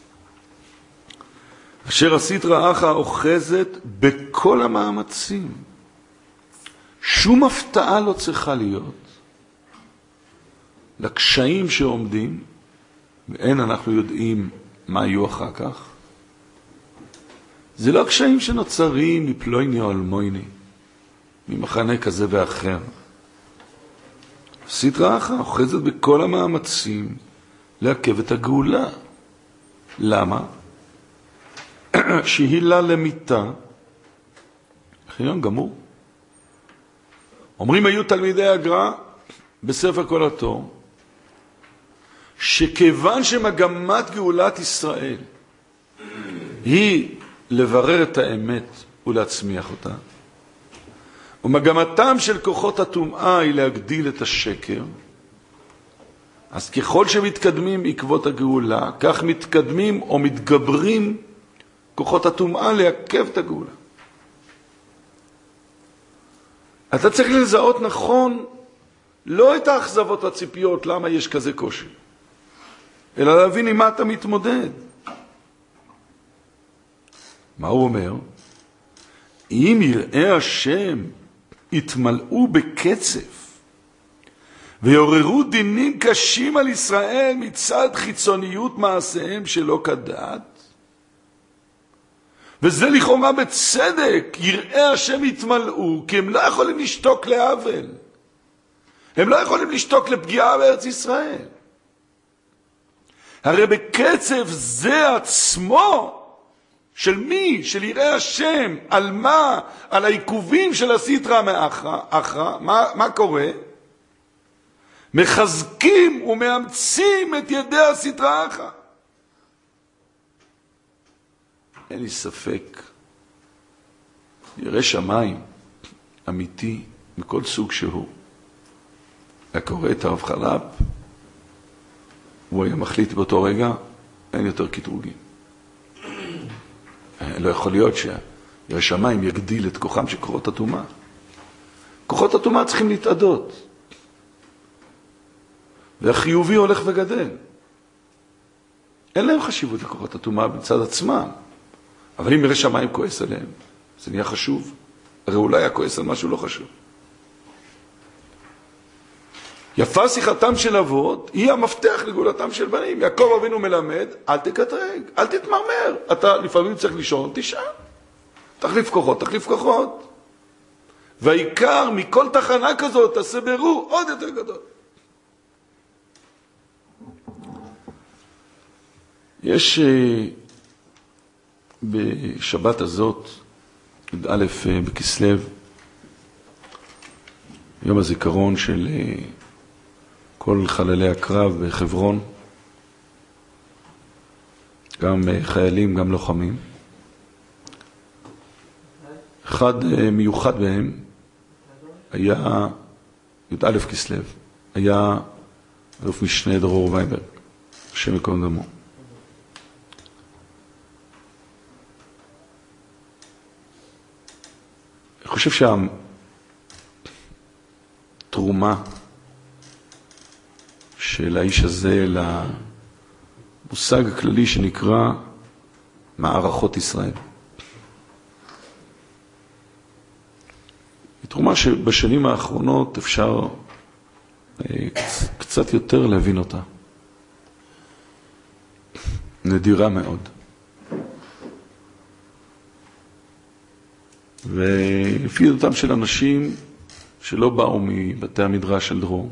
אשר הסטרא אחרא אוחזת בכל המאמצים. שום הפתעה לא צריכה להיות לקשיים שעומדים, ואין אנחנו יודעים מה יהיו אחר כך. זה לא קשיים שנוצרים מפלויני או אלמויני, ממחנה כזה ואחר. סטרא אחרא אוחזת בכל המאמצים לעכב את הגאולה. למה? שהיא לה למיתה, חיון גמור. אומרים היו תלמידי הגר"א בספר כל התור, שכיוון שמגמת גאולת ישראל היא לברר את האמת ולהצמיח אותה, ומגמתם של כוחות הטומאה היא להגדיל את השקר, אז ככל שמתקדמים עקבות הגאולה, כך מתקדמים או מתגברים כוחות הטומאה לעכב את הגאולה. אתה צריך לזהות נכון לא את האכזבות והציפיות למה יש כזה קושי, אלא להבין עם מה אתה מתמודד. מה הוא אומר? אם יראי השם יתמלאו בקצף ויעוררו דינים קשים על ישראל מצד חיצוניות מעשיהם שלא כדעת, וזה לכאורה בצדק, יראי השם יתמלאו, כי הם לא יכולים לשתוק לעוול. הם לא יכולים לשתוק לפגיעה בארץ ישראל. הרי בקצב זה עצמו, של מי? של יראי השם. על מה? על העיכובים של הסטרא אחרא. מה קורה? מחזקים ומאמצים את ידי הסטרא אחרא. אין לי ספק, ירא שמיים אמיתי מכל סוג שהוא, הקורא את הרב חרל"פ, הוא היה מחליט באותו רגע, אין יותר קטרוגים. לא יכול להיות שירא שמיים יגדיל את כוחם של כוחות הטומאה. כוחות הטומאה צריכים להתעדות, והחיובי הולך וגדל. אין להם חשיבות לכוחות הטומאה בצד עצמם. אבל אם ירא שמיים כועס עליהם, זה נהיה חשוב. הרי אולי היה כועס על משהו לא חשוב. יפה שיחתם של אבות, היא המפתח לגאולתם של בנים. יעקב אבינו מלמד, אל תקטרג, אל תתמרמר. אתה לפעמים צריך לישון, תישן. תחליף כוחות, תחליף כוחות. והעיקר מכל תחנה כזאת, תעשה בירור עוד יותר גדול. יש בשבת הזאת, י"א בכסלו, יום הזיכרון של כל חללי הקרב בחברון, גם חיילים, גם לוחמים. אחד מיוחד בהם היה י"א כסלו, היה אלוף משנה דרור וייברג, השם ייקום דמו. אני חושב שהתרומה של האיש הזה למושג הכללי שנקרא מערכות ישראל. היא תרומה שבשנים האחרונות אפשר קצת יותר להבין אותה. נדירה מאוד. ולפי דעתם של אנשים שלא באו מבתי המדרש של דרור,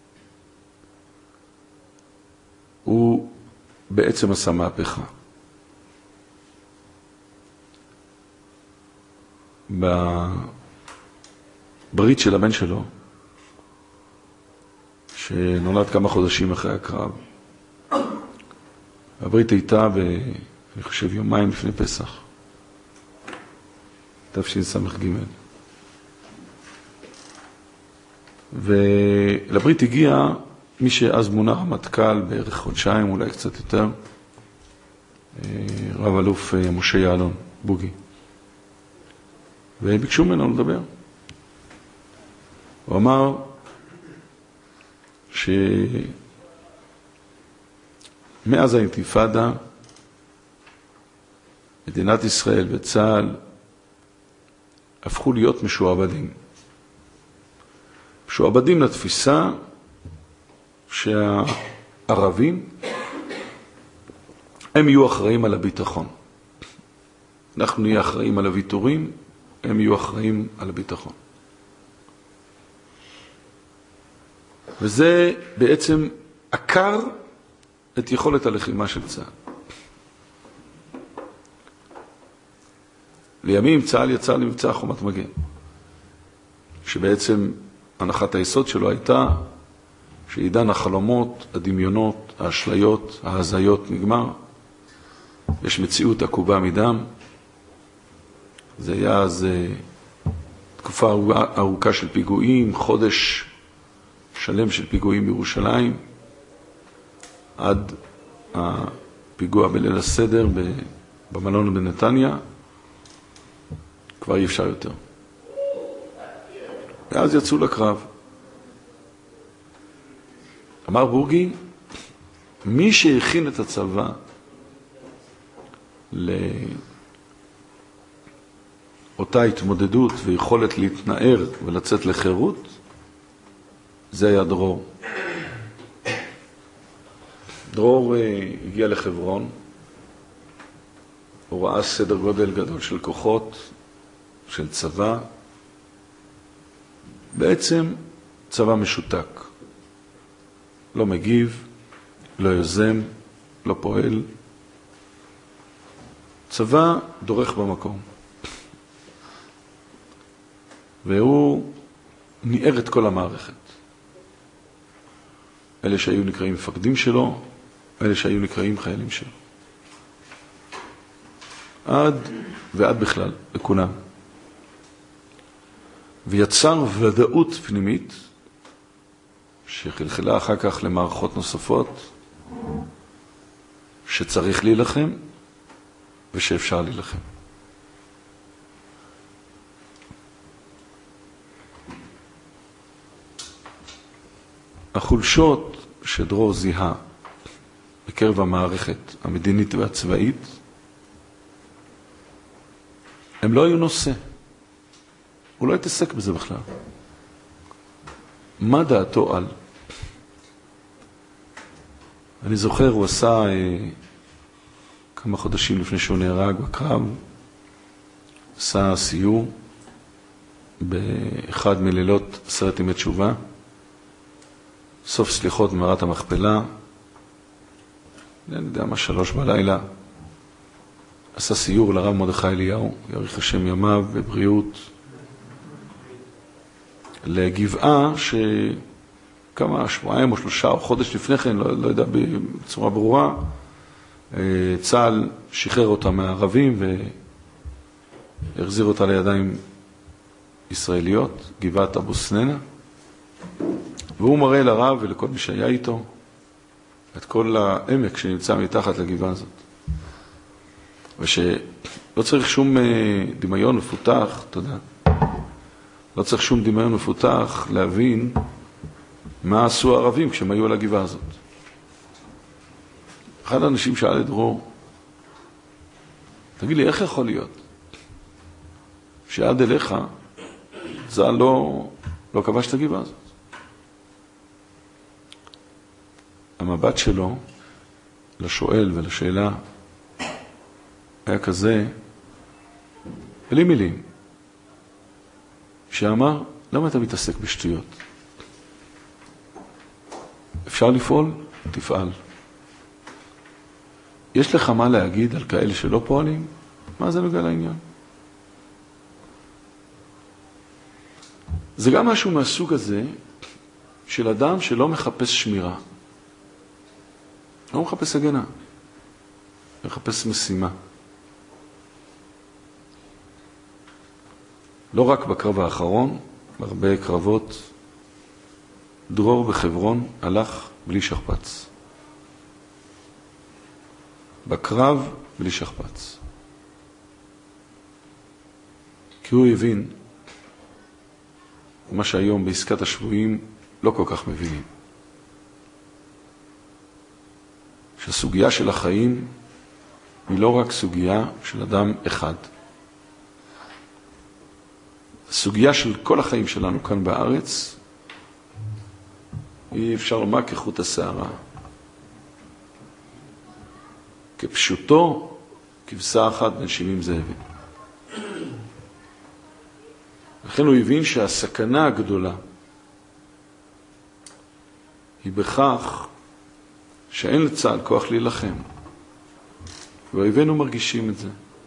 הוא בעצם עשה מהפכה. בברית של הבן שלו, שנולד כמה חודשים אחרי הקרב, הברית הייתה, אני חושב, יומיים לפני פסח, תשס"ג. ולברית הגיע מי שאז מונה רמטכ"ל בערך חודשיים, אולי קצת יותר, רב אלוף משה יעלון, בוגי. וביקשו ממנו לדבר. הוא אמר שמאז האינתיפאדה, מדינת ישראל וצה"ל הפכו להיות משועבדים. משועבדים לתפיסה שהערבים הם יהיו אחראים על הביטחון. אנחנו נהיה אחראים על הוויתורים, הם יהיו אחראים על הביטחון. וזה בעצם עקר את יכולת הלחימה של צה"ל. לימים צה"ל יצא למבצע חומת מגן, שבעצם הנחת היסוד שלו הייתה שעידן החלומות, הדמיונות, האשליות, ההזיות נגמר. יש מציאות עקובה מדם. זה היה אז תקופה ארוכה של פיגועים, חודש שלם של פיגועים בירושלים, עד הפיגוע בליל הסדר במלון בנתניה, כבר אי אפשר יותר. ואז יצאו לקרב. אמר בוגי, מי שהכין את הצבא לאותה התמודדות ויכולת להתנער ולצאת לחירות, זה היה דרור. דרור הגיע לחברון, הוא ראה סדר גודל גדול של כוחות, של צבא, בעצם צבא משותק. לא מגיב, לא יוזם, לא פועל. צבא דורך במקום. והוא ניער את כל המערכת. אלה שהיו נקראים מפקדים שלו, אלה שהיו נקראים חיילים שלו. עד ועד בכלל, לכולם. ויצר ודאות פנימית, שחלחלה אחר כך למערכות נוספות, שצריך להילחם ושאפשר להילחם. החולשות שדרור זיהה בקרב המערכת המדינית והצבאית, הם לא היו נושא. הוא לא התעסק בזה בכלל. מה דעתו על? אני זוכר, הוא עשה כמה חודשים לפני שהוא נהרג בקרב, עשה סיור באחד מלילות 10 ימי תשובה, סוף סליחות במערת המכפלה, אני יודע מה, 3 בלילה, עשה סיור לרב מרדכי אליהו, יאריך השם ימיו בבריאות, לגבעה שכמה, 2 או 3 או חודש לפני כן, לא יודע בצורה ברורה, צה"ל שחרר אותה מהערבים והחזיר אותה לידיים ישראליות, גבעת אבו סננה, והוא מראה לרב ולכל מי שהיה איתו את כל העמק שנמצא מתחת לגבעה הזאת. ושלא צריך שום דמיון מפותח, תודה, לא צריך שום דמיון מפותח להבין מה עשו הערבים כשהם היו על הגבעה הזאת. אחד האנשים שאל את דרור, תגיד לי, איך יכול להיות שעד אליך ז"ל לא כבש את הגבעה הזאת? המבט שלו לשואל ולשאלה היה כזה, בלי מילים, שאמר, למה אתה מתעסק בשטויות? אפשר לפעול? תפעל. יש לך מה להגיד על כאלה שלא פועלים? מה זה בגלל העניין? זה גם משהו מהסוג הזה של אדם שלא מחפש שמירה. לא מחפש הגנה. מחפש משימה. לא רק בקרב האחרון, בהרבה קרבות, דרור בחברון הלך בלי שכפ"ץ. בקרב בלי שכפ"ץ. כי הוא הבין מה שהיום בעסקת השבויים לא כל כך מבינים. שהסוגיה של החיים היא לא רק סוגיה של אדם אחד. הסוגיה של כל החיים שלנו כאן בארץ היא אפשר לומר כחוט השערה. כפשוטו, כבשה אחת בין 70 זאבים. לכן הוא הבין שהסכנה הגדולה היא בכך שאין לצה"ל כוח להילחם. והאויבינו מרגישים את זה.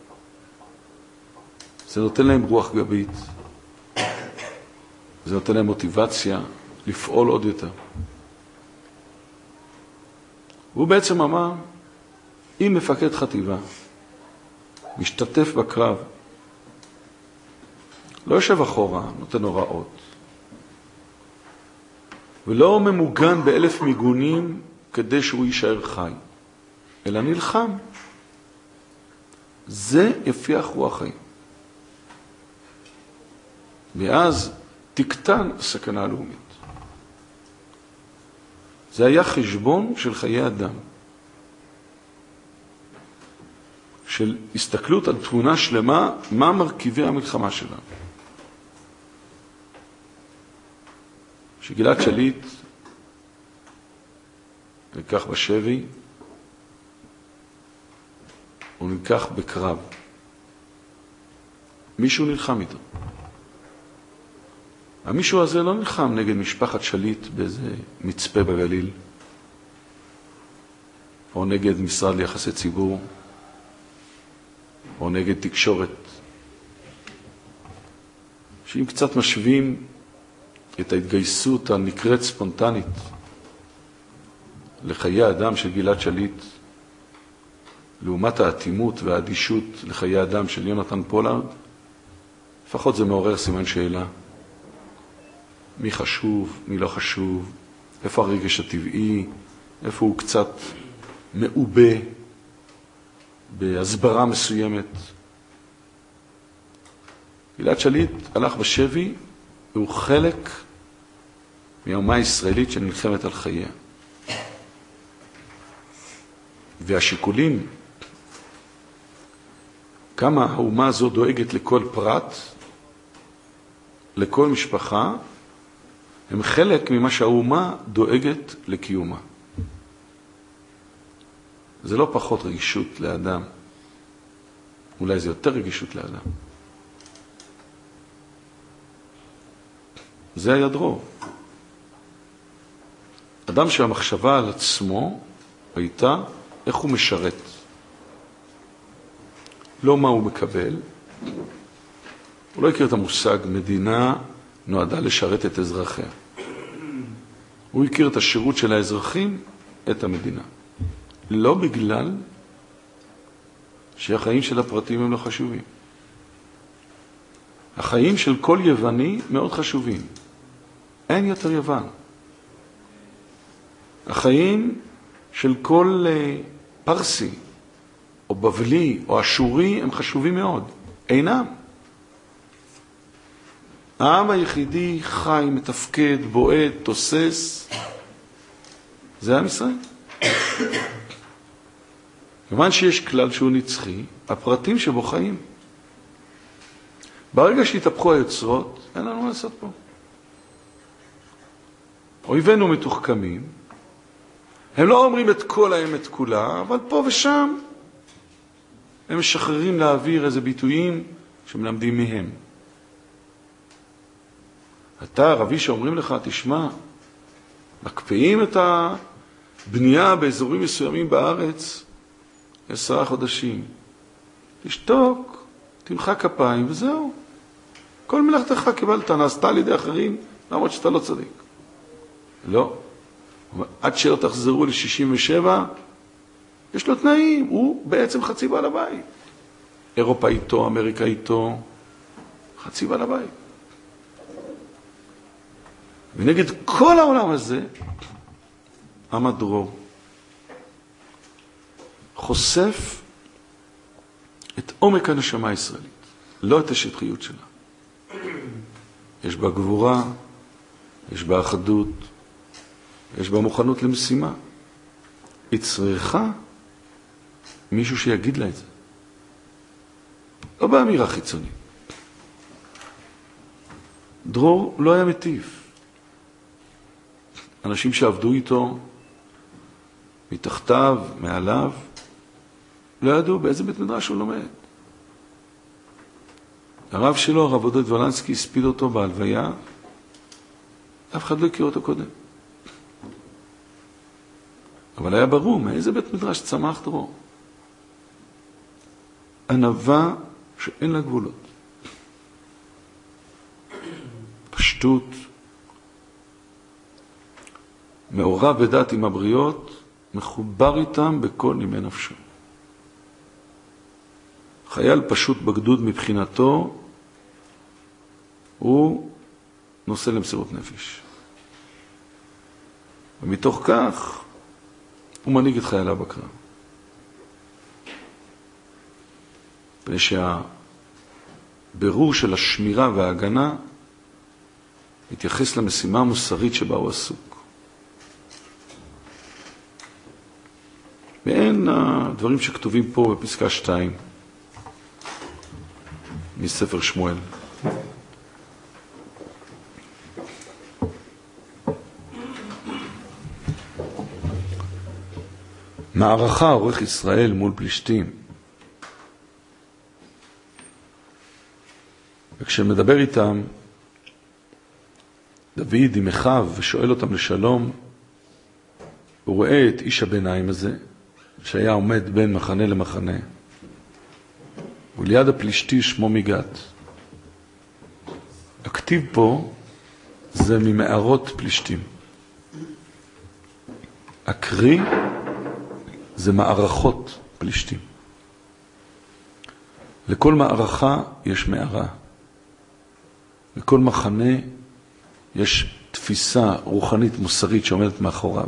זה נותן להם רוח גבית. זה נותן להם מוטיבציה לפעול עוד יותר. הוא בעצם אמר, אם מפקד חטיבה משתתף בקרב, לא יושב אחורה, נותן הוראות, ולא ממוגן ב1000 מיגונים כדי שהוא יישאר חי, אלא נלחם. זה יפיח רוח חיים. ואז תקטן הסכנה הלאומית. זה היה חשבון של חיי אדם. של הסתכלות על תמונה שלמה, מה מרכיבי המלחמה שלנו. שגלעד שליט נלקח בשבי, הוא נלקח בקרב. מישהו נלחם איתו. המישהו הזה לא נלחם נגד משפחת שליט באיזה מצפה בגליל, או נגד משרד ליחסי ציבור, או נגד תקשורת. שאם קצת משווים את ההתגייסות הנקראת ספונטנית לחיי האדם של גלעד שליט, לעומת האטימות והאדישות לחיי האדם של יונתן פולארד, לפחות זה מעורר סימן שאלה. מי חשוב, מי לא חשוב, איפה הרגש הטבעי, איפה הוא קצת מעובה בהסברה מסוימת. גלעד שליט הלך בשבי, והוא חלק מהאומה הישראלית שנלחמת על חייה. והשיקולים, כמה האומה הזו דואגת לכל פרט, לכל משפחה, הם חלק ממה שהאומה דואגת לקיומה. זה לא פחות רגישות לאדם. אולי זה יותר רגישות לאדם. זה היה דרור. אדם שהמחשבה על עצמו הייתה איך הוא משרת. לא מה הוא מקבל. הוא לא הכיר את המושג מדינה נועדה לשרת את אזרחיה. הוא הכיר את השירות של האזרחים, את המדינה. לא בגלל שהחיים של הפרטים הם לא חשובים. החיים של כל יווני מאוד חשובים. אין יותר יוון. החיים של כל פרסי, או בבלי, או אשורי, הם חשובים מאוד. אינם. העם היחידי חי, מתפקד, בועט, תוסס. זה עם ישראל. כיוון שיש כלל שהוא נצחי, הפרטים שבו חיים. ברגע שהתהפכו היוצרות, אין לנו מה לעשות פה. אויבינו מתוחכמים, הם לא אומרים את כל האמת כולה, אבל פה ושם הם משחררים להעביר איזה ביטויים שמלמדים מהם. אתה, ערבי, שאומרים לך, תשמע, מקפיאים את הבנייה באזורים מסוימים בארץ 10 חודשים. תשתוק, תמחא כפיים וזהו. כל מלאכתך קיבלת, נעשתה על ידי אחרים, למרות שאתה לא צדיק. לא. עד שלא תחזרו ל-67, יש לו תנאים, הוא בעצם חצי בעל הבית. אירופה איתו, אמריקה איתו, חצי בעל הבית. ונגד כל העולם הזה, עמד דרור. חושף את עומק הנשמה הישראלית, לא את השטחיות שלה. יש בה גבורה, יש בה אחדות, יש בה מוכנות למשימה. היא צריכה מישהו שיגיד לה את זה. לא באמירה חיצונית. דרור לא היה מטיף. אנשים שעבדו איתו, מתחתיו, מעליו, לא ידעו באיזה בית מדרש הוא לומד. הרב שלו, הרב עודד ולנסקי, הספיד אותו בהלוויה, אף אחד לא הכיר אותו קודם. אבל היה ברור מאיזה בית מדרש צמח דרור. ענווה שאין לה גבולות. פשטות, מעורב בדעת עם הבריות, מחובר איתם בכל נימי נפשו. חייל פשוט בגדוד מבחינתו, הוא נושא למסירות נפש. ומתוך כך, הוא מנהיג את חייליו בקרב. פני שהבירור של השמירה וההגנה מתייחס למשימה המוסרית שבה הוא עסוק. ואין הדברים שכתובים פה בפסקה 2 מספר שמואל. מערכה עורך ישראל מול פלישתים. וכשמדבר איתם דוד עם אחיו ושואל אותם לשלום, הוא רואה את איש הביניים הזה שהיה עומד בין מחנה למחנה, וליד הפלישתי שמו מיגת. הכתיב פה זה ממערות פלישתים. הקרי זה מערכות פלישתים. לכל מערכה יש מערה. לכל מחנה יש תפיסה רוחנית מוסרית שעומדת מאחוריו.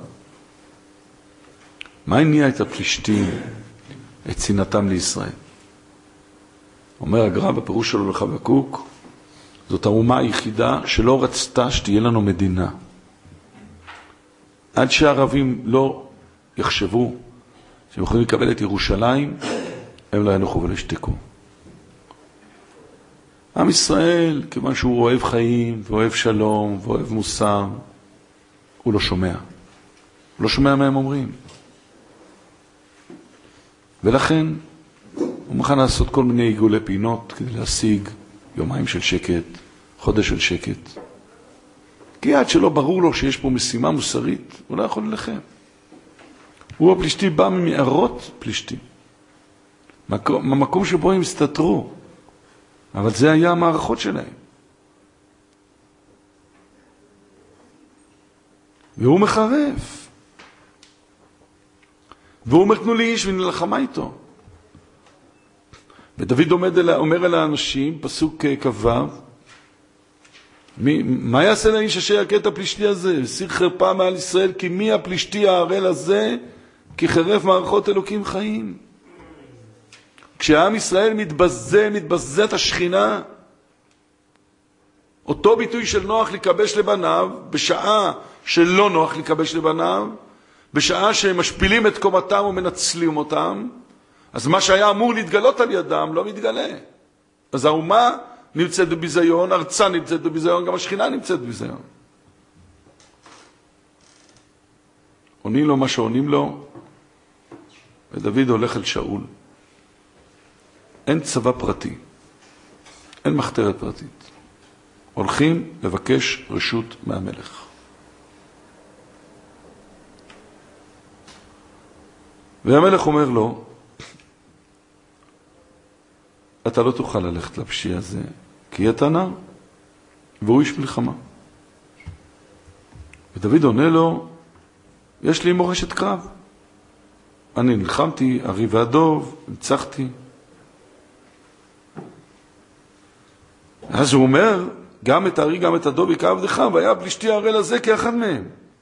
מה הניע את הפלישתים, את צנעתם לישראל? אומר הגר"א בפירוש שלו לחבקוק, זאת האומה היחידה שלא רצתה שתהיה לנו מדינה. עד שהערבים לא יחשבו שהם יכולים לקבל את ירושלים, הם לא ינוחו ולשתקו. עם ישראל, כיוון שהוא אוהב חיים ואוהב שלום ואוהב מוסר, הוא לא שומע. הוא לא שומע מה הם אומרים. ולכן הוא מוכן לעשות כל מיני עיגולי פינות כדי להשיג יומיים של שקט, חודש של שקט. כי עד שלא ברור לו שיש פה משימה מוסרית, הוא לא יכול ללחם. הוא הפלישתי בא ממערות פלישתים. במקום שבו הם הסתתרו. אבל זה היה המערכות שלהם. והוא מחרף. והוא אומר, תנו לי איש ונלחמה איתו. ודוד אומר אל האנשים, פסוק כ"ו, מה יעשה לאיש אשר יכה את הפלישתי הזה? הסיר חרפה מעל ישראל, כי מי הפלישתי הערל הזה? כי חרף מערכות אלוקים חיים. כשעם ישראל מתבזה את השכינה, אותו ביטוי של נוח לקבש לבניו, בשעה שלא נוח לקבש לבניו, בשעה שהם משפילים את קומתם ומנצלים אותם, אז מה שהיה אמור להתגלות על ידם לא מתגלה. אז האומה נמצאת בביזיון, ארצה נמצאת בביזיון, גם השכינה נמצאת בביזיון. עונים לו מה שעונים לו, ודוד הולך אל שאול. אין צבא פרטי, אין מחתרת פרטית. הולכים לבקש רשות מהמלך. והמלך אומר לו, אתה לא תוכל ללכת לפשי הזה, כי אתה נער, והוא איש מלחמה. ודוד עונה לו, יש לי מורשת קרב. אני נלחמתי, ארי והדוב, ניצחתי. אז הוא אומר, גם את הארי, גם את הדוב יקע עבדך, והיה פלישתי הערל הזה כאחד מהם.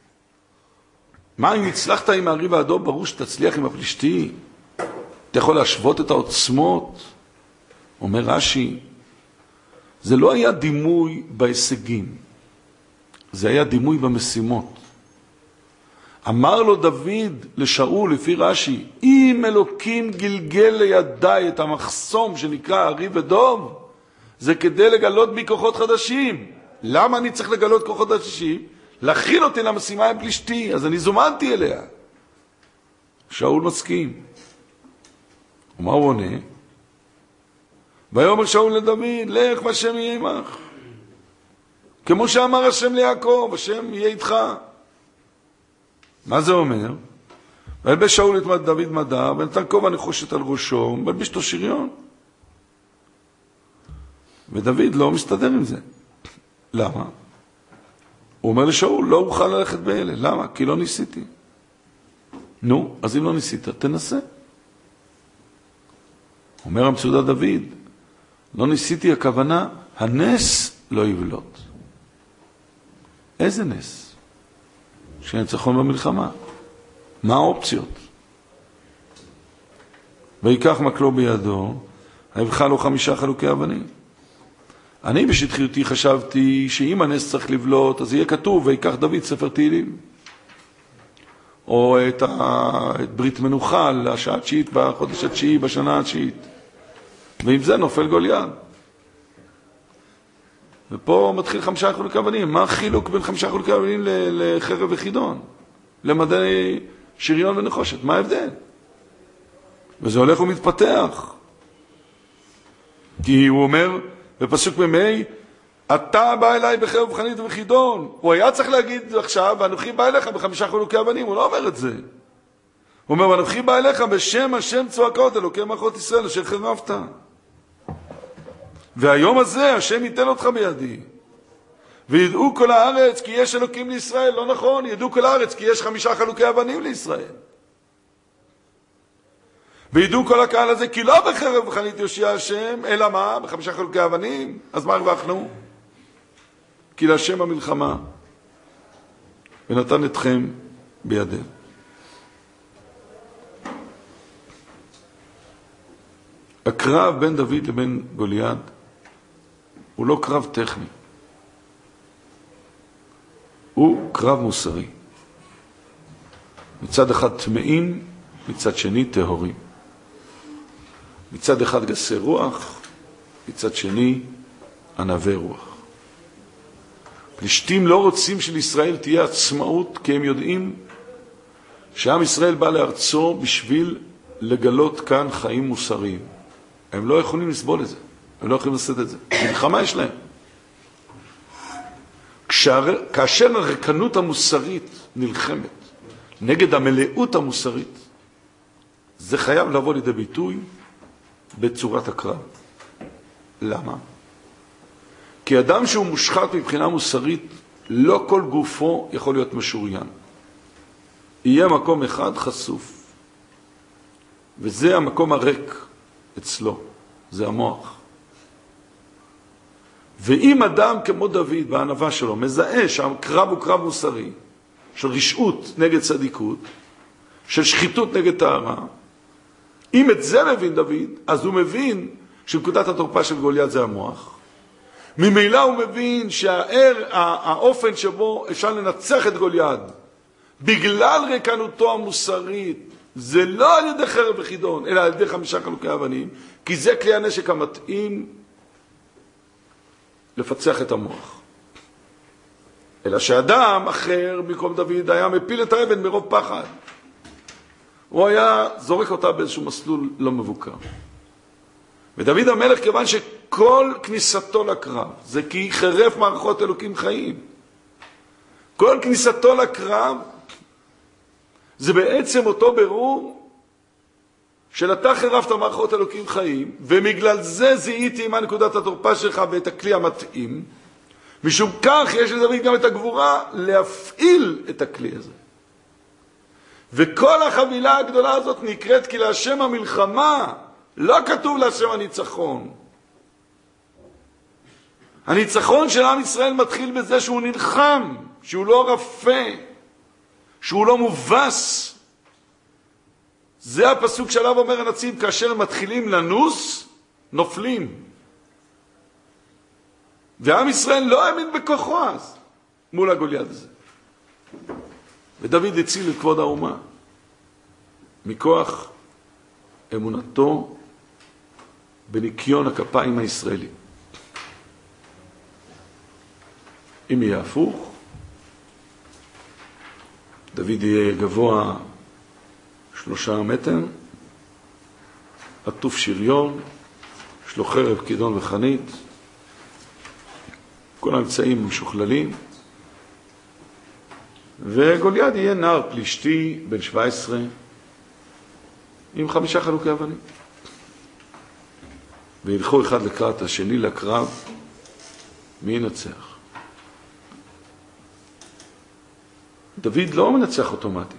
מה אם הצלחת עם הארי והדוב? ברור שתצליח עם הפלישתי. אתה יכול להשוות את העוצמות. אומר רש"י, זה לא היה דימוי בהישגים, זה היה דימוי במשימות. אמר לו דוד לשאול, לפי רש"י, אם אלוקים גלגל לידי את המחסום שנקרא ארי ודוב, זה כדי לגלות בי כוחות חדשים. למה אני צריך לגלות כוחות חדשים? להכין אותי למשימה עם פלישתי, אז אני זומנתי אליה. שאול מסכים. ומה הוא עונה? ויאמר שאול לדוד, לך והשם יהיה עמך. כמו שאמר השם ליעקב, השם יהיה איתך. מה זה אומר? וילבש שאול את דוד מדר, ונתן כובע נחושת על ראשו, ולבש אותו שריון. ודוד לא מסתדר עם זה. למה? הוא אומר לשאול, לא אוכל ללכת באלה. למה? כי לא ניסיתי. נו, אז אם לא ניסית, תנסה. אומר המצודה דוד, לא ניסיתי, הכוונה, הנס לא יבלוט. איזה נס? שניצחון במלחמה. מה האופציות? ויקח מקלו בידו, הבחה לו 5 חלוקי אבנים. אני בשטחיותי חשבתי שאם הנס צריך לבלוט, אז יהיה כתוב, ויקח דוד ספר תהילים. או את ברית מנוחה לשעה התשיעית בחודש התשיעי, בשנה התשיעית. ועם זה נופל גוליית. ופה מתחיל 5 חלוקי אבנים. מה החילוק בין 5 חלוקי אבנים לחרב וחידון? למדי שריון ונחושת. מה ההבדל? וזה הולך ומתפתח. כי הוא אומר בפסוק ממי, אתה בא אליי בחרב וחנית וחידון. הוא היה צריך להגיד עכשיו, ואנוכי בא אליך ב5 חלוקי אבנים. הוא לא אומר את זה. הוא אומר, ואנוכי בא אליך בשם השם צבאות אלוקי מלכות ישראל אשר חרבת. והיום הזה השם ייתן אותך בידי. וידעו כל הארץ כי יש אלוקים לישראל. לא נכון, ידעו כל הארץ כי יש 5 חלוקי אבנים לישראל. וידעו כל הקהל הזה כי לא בחרב וחנית יושיע השם, אלא מה? ב5 חלוקי אבנים. אז מה הרווחנו? כי להשם המלחמה ונתן אתכם בידינו. הקרב בין דוד לבין גוליית הוא לא קרב טכני. הוא קרב מוסרי. מצד אחד טמאים, מצד שני טהורים. מצד אחד גסי רוח, מצד שני ענבי רוח. פלישתים לא רוצים שלישראל תהיה עצמאות, כי הם יודעים שעם ישראל בא לארצו בשביל לגלות כאן חיים מוסריים. הם לא יכולים לסבול את זה. הם לא יכולים לעשות את זה. מלחמה יש להם. כאשר הרקנות המוסרית נלחמת נגד המלאות המוסרית, זה חייב לבוא לידי ביטוי בצורת הקרב. למה? כי אדם שהוא מושחת מבחינה מוסרית, לא כל גופו יכול להיות משוריין. יהיה מקום אחד חשוף. וזה המקום הריק אצלו. זה המוח. ואם אדם כמו דוד בענווה שלו מזהה שהקרב הוא קרב מוסרי, של רשעות נגד צדיקות, של שחיתות נגד טהרה, אם את זה מבין דוד, אז הוא מבין שנקודת התורפה של גוליית זה המוח. ממילא הוא מבין שהאופן שבו אפשר לנצח את גוליית, בגלל רקנותו המוסרית, זה לא על ידי חרב וחידון, אלא על ידי 5 חלוקי אבנים, כי זה כלי הנשק המתאים לפצח את המוח. אלא שאדם אחר מקום דוד היה מפיל את האבן מרוב פחד. הוא היה זורק אותה באיזשהו מסלול לא מבוקר. ודוד המלך, כיוון שכל כניסתו לקרב, זה כי חרף מערכות אלוקים חיים. כל כניסתו לקרב, זה בעצם אותו ברור של אתה חרפת מערכות אלוקים חיים, ומגלל זה זיהיתי מה נקודת התורפה שלך ואת הכלי המתאים, משום כך יש לדוד גם את הגבורה להפעיל את הכלי הזה. וכל החבילה הגדולה הזאת נקראת כי להשם המלחמה, לא כתוב להשם הניצחון. הניצחון של עם ישראל מתחיל בזה שהוא נלחם, שהוא לא רפה, שהוא לא מובס. זה הפסוק שעליו אומר הנציב, כאשר מתחילים לנוס, נופלים. ועם ישראל לא האמין בכוחו אז, מול הגוליית הזה. ודוד הציל את כבוד האומה, מכוח אמונתו בניקיון הכפיים הישראלי. אם יהיה הפוך, דוד יהיה גבוה 3 מטר, עטוף שריון, יש לו חרב, כידון וחנית, כל האמצעים משוכללים, וגוליית יהיה נער פלישתי בן 17 עם 5 חלוקי אבנים. וילכו אחד לקראת השני לקרב, מי ינצח? דוד לא מנצח אוטומטי.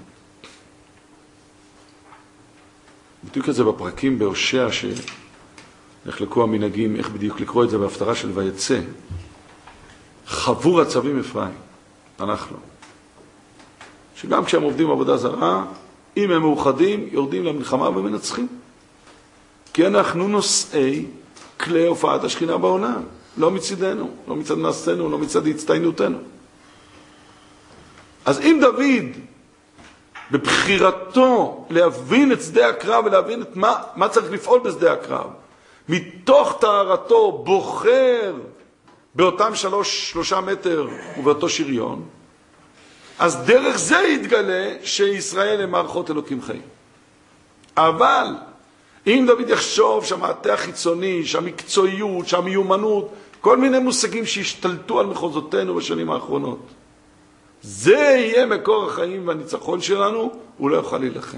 בדיוק את זה בפרקים בהושע שנחלקו המנהגים, איך בדיוק לקרוא את זה בהפטרה של ויצא. חבור הצבים אפרים, אנחנו. שגם כשהם עובדים עבודה זרה, אם הם מאוחדים, יורדים למלחמה ומנצחים. כי אנחנו נושאי כלי הופעת השכינה בעולם. לא מצידנו, לא מצד מעשינו, לא מצד הצטיינותנו. אז אם דוד, בבחירתו להבין את שדה הקרב ולהבין את מה צריך לפעול בשדה הקרב, מתוך טהרתו בוחר באותם 3 מטר ובאותו שריון, אז דרך זה יתגלה שישראל הם מערכות אלוקים חיים. אבל אם דוד יחשוב שהמעטה החיצוני, שהמקצועיות, שהמיומנות, כל מיני מושגים שהשתלטו על מחוזותינו בשנים האחרונות, זה יהיה מקור החיים והניצחון שלנו, הוא לא יוכל להילחם.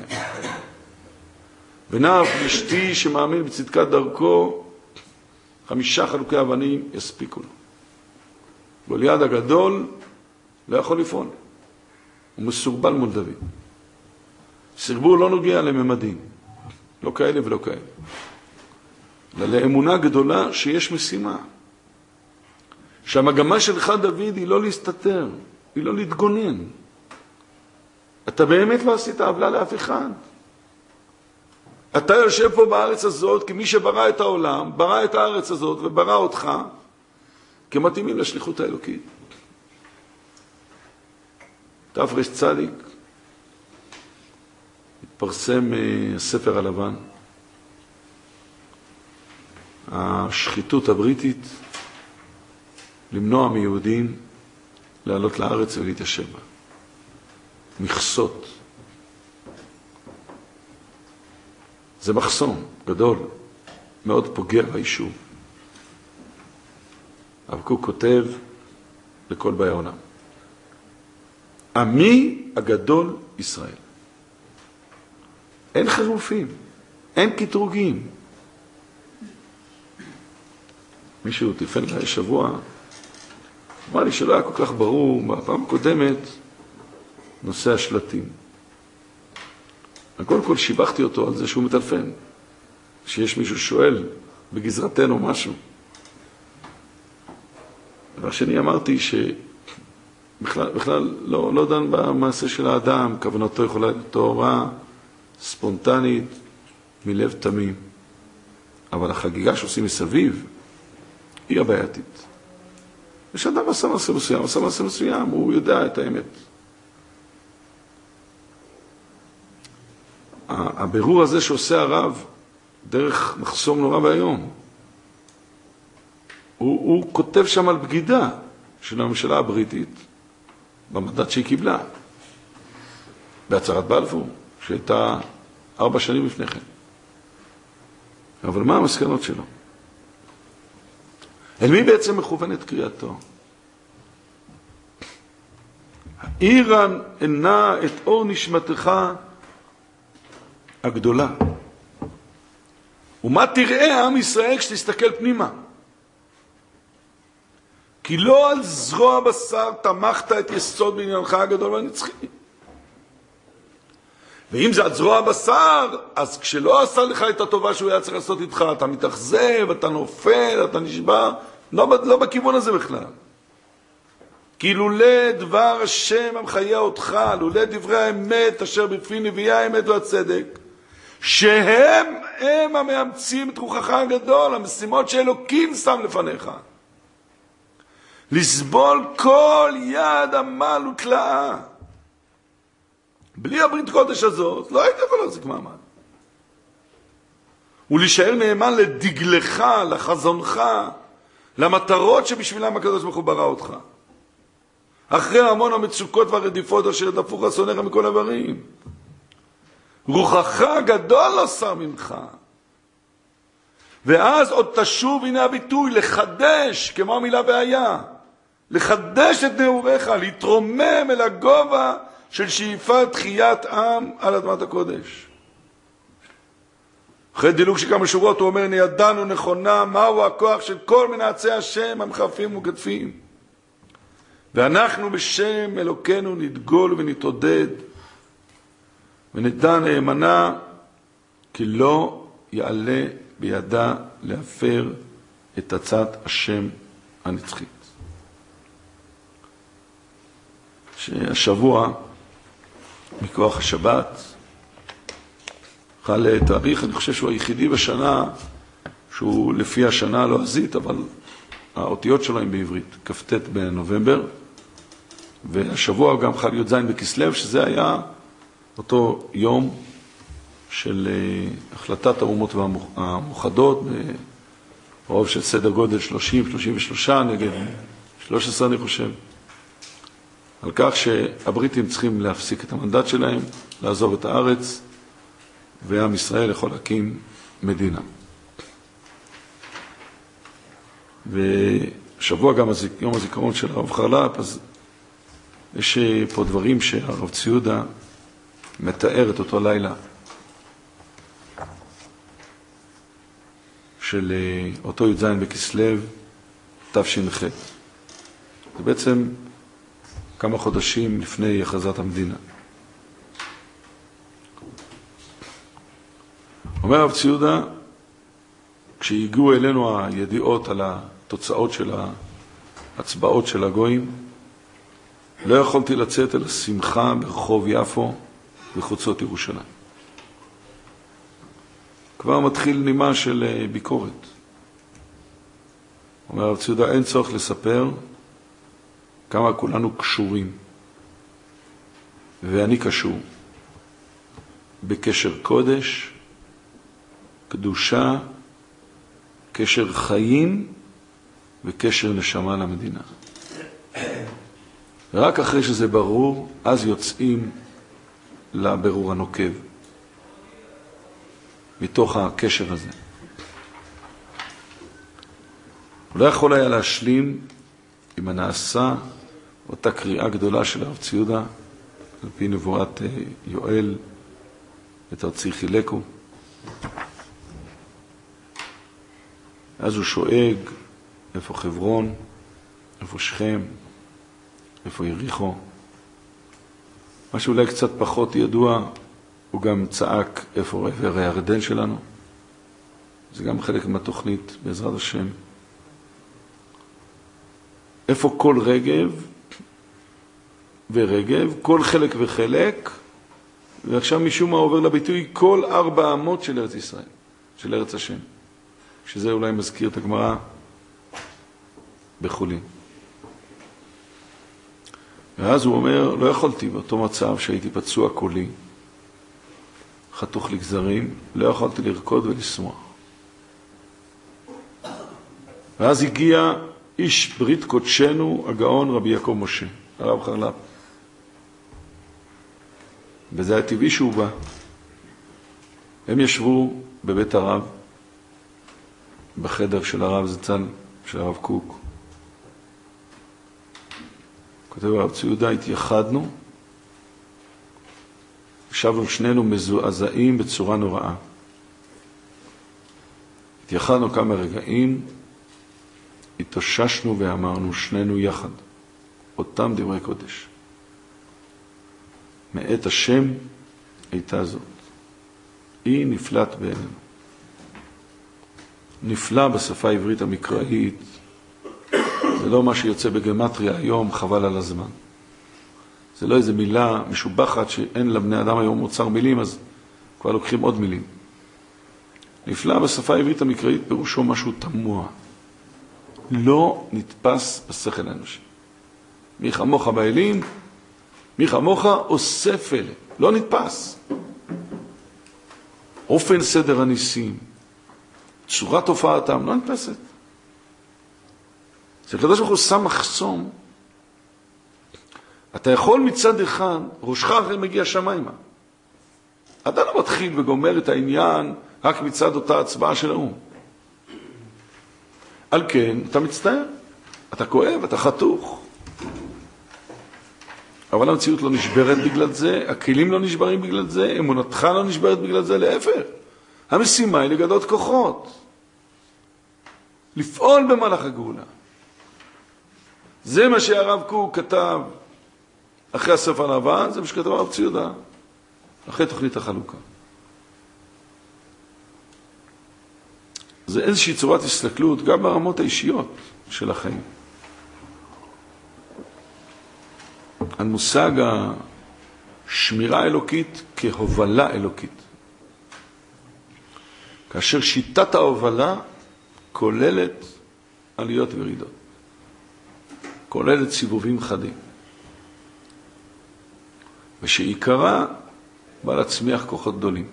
ונער פלישתי שמאמין בצדקת דרכו, 5 חלוקי אבנים יספיקו לו. גוליית הגדול לא יכול לפעול. הוא מסורבל מול דוד. סרבול לא נוגע לממדים. לא כאלה ולא כאלה. אלא לאמונה גדולה שיש משימה. שהמגמה שלך דוד היא לא להסתתר. היא לא להתגונן. אתה באמת לא עשית עוולה לאף אחד. אתה יושב פה בארץ הזאת כמי שברא את העולם, ברא את הארץ הזאת וברא אותך כמתאימים לשליחות האלוקית. תפרש צדיק, התפרסם הספר הלבן, השחיתות הבריטית למנוע מיהודים לעלות לארץ ולהתיישב בה. מכסות. זה מחסום גדול, מאוד פוגע ביישוב. חבקוק כותב לכל באי העולם, עמי הגדול ישראל. אין חירופים, אין קטרוגים. מישהו טיפל לי שבוע, אמר לי שלא היה כל כך ברור בפעם הקודמת נושא השלטים. קודם כל שיבחתי אותו על זה שהוא מטלפן, שיש מישהו שואל בגזרתנו משהו. דבר שני, אמרתי שבכלל לא דן במעשה של האדם, כוונתו יכולה להיות טהורה, ספונטנית, מלב תמים. אבל החגיגה שעושים מסביב היא הבעייתית. יש אדם עשה מעשה מסוים, הוא יודע את האמת. הבירור הזה שעושה הרב דרך מחסום נורא והיום, הוא כותב שם על בגידה של הממשלה הבריטית במנדט שהיא קיבלה בהצהרת בלפור, שהייתה 4 שנים לפני כן. אבל מה המסקנות שלו? אל מי בעצם מכוונת קריאתו? האירה עינה את אור נשמתך הגדולה. ומה תראה עם ישראל כשתסתכל פנימה? כי לא על זרוע בשר תמכת את יסוד בעניינך הגדול והנצחי. ואם זה על זרוע בשר, אז כשלא עשה לך את הטובה שהוא היה צריך לעשות איתך, אתה מתאכזב, אתה נופל, אתה נשבר, לא בכיוון הזה בכלל. כי לולא דבר השם המחיה אותך, לולא דברי האמת אשר בפי נביאי האמת והצדק, שהם המאמצים את רוחך הגדול, המשימות שאלוקים שם לפניך. לסבול כל יד עמל ותלאה. בלי הברית קודש הזאת, לא היית יכול להחזיק מעמד. ולהישאר נאמן לדגלך, לחזונך, למטרות שבשבילם הקדוש ברוך הוא ברא אותך. אחרי המון המצוקות והרדיפות אשר ידפוך שונאיך מכל עברים. רוחך הגדול לא שר ממך. ואז עוד תשוב, הנה הביטוי, לחדש, כמו המילה והיה, לחדש את נעוריך, להתרומם אל הגובה של שאיפת תחיית עם על אדמת הקודש. אחרי דילוג של כמה שורות הוא אומר, ידענו נכונה מהו הכוח של כל מנעצי השם המחרפים וגדפים. ואנחנו בשם אלוקינו נדגול ונתעודד ונדע נאמנה, כי לא יעלה בידה להפר את עצת השם הנצחית. שהשבוע מכוח השבת חל תאריך, אני חושב שהוא היחידי בשנה שהוא לפי השנה הלועזית, אבל האותיות שלו הם בעברית, כ"ט בנובמבר, והשבוע גם חל י"ז בכסלו, שזה היה אותו יום של החלטת האומות המאוחדות, ברוב של סדר גודל 30-33 נגד 13 אני חושב, על כך שהבריטים צריכים להפסיק את המנדט שלהם, לעזוב את הארץ, ועם ישראל יכול להקים מדינה. ושבוע גם יום הזיכרון של הרב חרל"פ, אז יש פה דברים שהרב ציודה מתאר את אותו לילה של אותו י"ז בכסלו תש"ח. זה בעצם כמה חודשים לפני הכרזת המדינה. אומר הרב ציודה, כשהגיעו אלינו הידיעות על התוצאות של ההצבעות של הגויים, לא יכולתי לצאת אל השמחה ברחוב יפו בחוצות ירושלים. כבר מתחיל נימה של ביקורת. אומר הרב ציודה, אין צורך לספר כמה כולנו קשורים, ואני קשור, בקשר קודש, קדושה, קשר חיים וקשר נשמה למדינה. רק אחרי שזה ברור, אז יוצאים לבירור הנוקב. מתוך הקשר הזה. הוא לא יכול היה להשלים עם הנעשה, אותה קריאה גדולה של הרב ציודה, על פי נבואת יואל, את ארצי חילקו. אז הוא שואג, איפה חברון, איפה שכם, איפה יריחו. מה שאולי קצת פחות ידוע, הוא גם צעק איפה עבר הירדן שלנו. זה גם חלק מהתוכנית, בעזרת השם. איפה כל רגב ורגב, כל חלק וחלק, ועכשיו משום מה עובר לביטוי כל 4 אמות של ארץ ישראל, של ארץ השם. שזה אולי מזכיר את הגמרא בחולין. ואז הוא אומר, לא יכולתי באותו מצב שהייתי פצוע קולי, חתוך לגזרים, לא יכולתי לרקוד ולשמוח. ואז הגיע איש ברית קודשנו, הגאון רבי יעקב משה, הרב חרל"פ. וזה היה טבעי שהוא בא. הם ישבו בבית הרב, בחדר של הרב זצ"ל, של הרב קוק. כותב הרב ציודה, התייחדנו, ישבנו שנינו מזועזעים בצורה נוראה. התייחדנו כמה רגעים, התאוששנו ואמרנו שנינו יחד, אותם דברי קודש. מאת השם הייתה זאת. היא נפלט בעינינו. נפלא בשפה העברית המקראית, זה לא מה שיוצא בגמטריה היום, חבל על הזמן. זה לא איזו מילה משובחת שאין לבני אדם היום מוצר מילים, אז כבר לוקחים עוד מילים. נפלא בשפה העברית המקראית פירושו משהו תמוה. לא נתפס בשכל האנושי. מי כמוך באלים, מי כמוך אוסף אלה. לא נתפס. אופן סדר הניסים, צורת הופעתם, לא נתפסת. זה הקדוש ברוך הוא שם מחסום. אתה יכול מצד אחד, ראשך אחרי מגיע שמיימה. אתה לא מתחיל וגומר את העניין רק מצד אותה הצבעה של האום. על כן, אתה מצטער, אתה כואב, אתה חתוך. אבל המציאות לא נשברת בגלל זה, הכלים לא נשברים בגלל זה, אמונתך לא נשברת בגלל זה, להפך. המשימה היא לגדות כוחות. לפעול במהלך הגאולה. זה מה שהרב קוק כתב אחרי הספר הלבן, זה מה שכתב הרב ציודה, אחרי תוכנית החלוקה. זה איזושהי צורת הסתכלות גם ברמות האישיות של החיים. על מושג השמירה האלוקית כהובלה אלוקית. כאשר שיטת ההובלה כוללת עליות וירידות. כוללת סיבובים חדים. ושעיקרה בא להצמיח כוחות גדולים.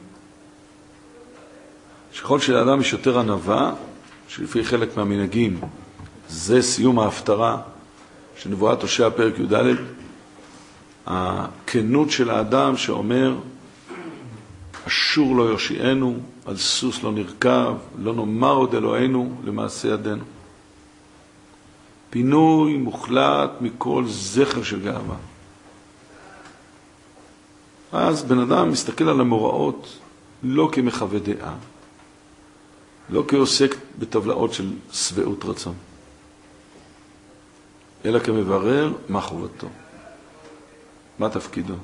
שכל שלאדם יש יותר ענווה, שלפי חלק מהמנהגים, זה סיום ההפטרה של נבואת הושע פרק י"ד, הכנות של האדם שאומר, אשור לא יושיענו, על סוס לא נרכב, לא נאמר עוד אלוהינו למעשה ידינו. פינוי מוחלט מכל זכר של גאווה. אז בן אדם מסתכל על המוראות לא כמחווה דעה, לא כעוסק בטבלאות של שבעות רצון, אלא כמברר מה חובתו, מה תפקידו.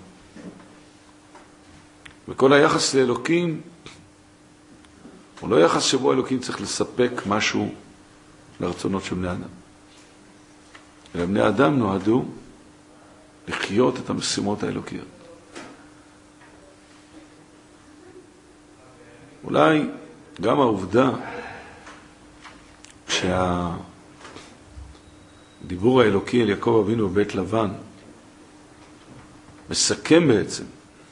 וכל היחס לאלוקים הוא לא יחס שבו אלוקים צריך לספק משהו לרצונות של בני אדם. אלא בני אדם נועדו לחיות את המשימות האלוקיות. אולי גם העובדה שהדיבור האלוקי אל יעקב אבינו בבית לבן מסכם בעצם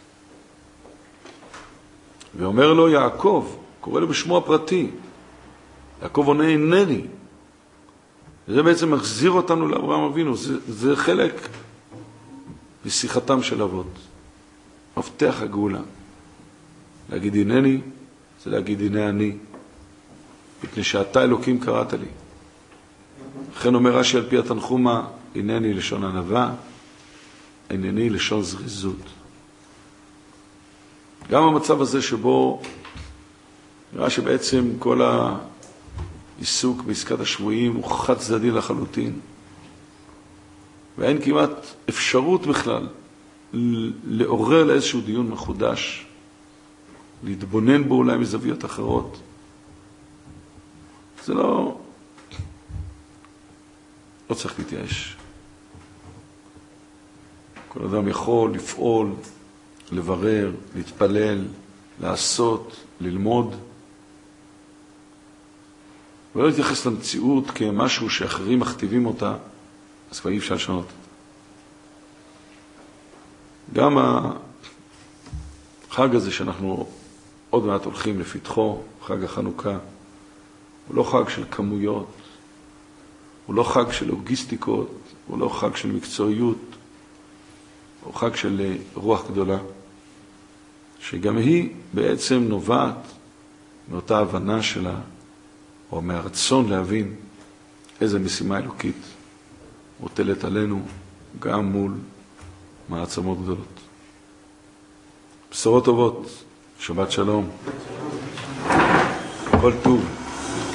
ואומר לו יעקב, קורא לו בשמו הפרטי, יעקב עונה הנני. זה בעצם מחזיר אותנו לאברהם אבינו, זה חלק בשיחתם של אבות. מפתח הגאולה. להגיד הנני זה להגיד הנה אני, מפני שאתה אלוקים קראת לי. לכן אומר רש"י על פי התנחומה, הנני לשון ענווה, הנני לשון זריזות. גם המצב הזה שבו נראה שבעצם כל העיסוק בעסקת השבויים הוא חד צדדי לחלוטין, ואין כמעט אפשרות בכלל לעורר לאיזשהו דיון מחודש, להתבונן בו אולי מזוויות אחרות. זה לא צריך להתייאש. כל אדם יכול לפעול, לברר, להתפלל, לעשות, ללמוד, ולא להתייחס למציאות כמשהו שאחרים מכתיבים אותה, אז כבר אי אפשר לשנות אותה. גם החג הזה שאנחנו עוד מעט הולכים לפתחו, חג החנוכה, הוא לא חג של כמויות, הוא לא חג של לוגיסטיקות, הוא לא חג של מקצועיות, הוא חג של רוח גדולה, שגם היא בעצם נובעת מאותה הבנה שלה, או מהרצון להבין איזה משימה אלוקית מוטלת עלינו גם מול מעצמות גדולות. בשורות טובות, שבת שלום, כל טוב.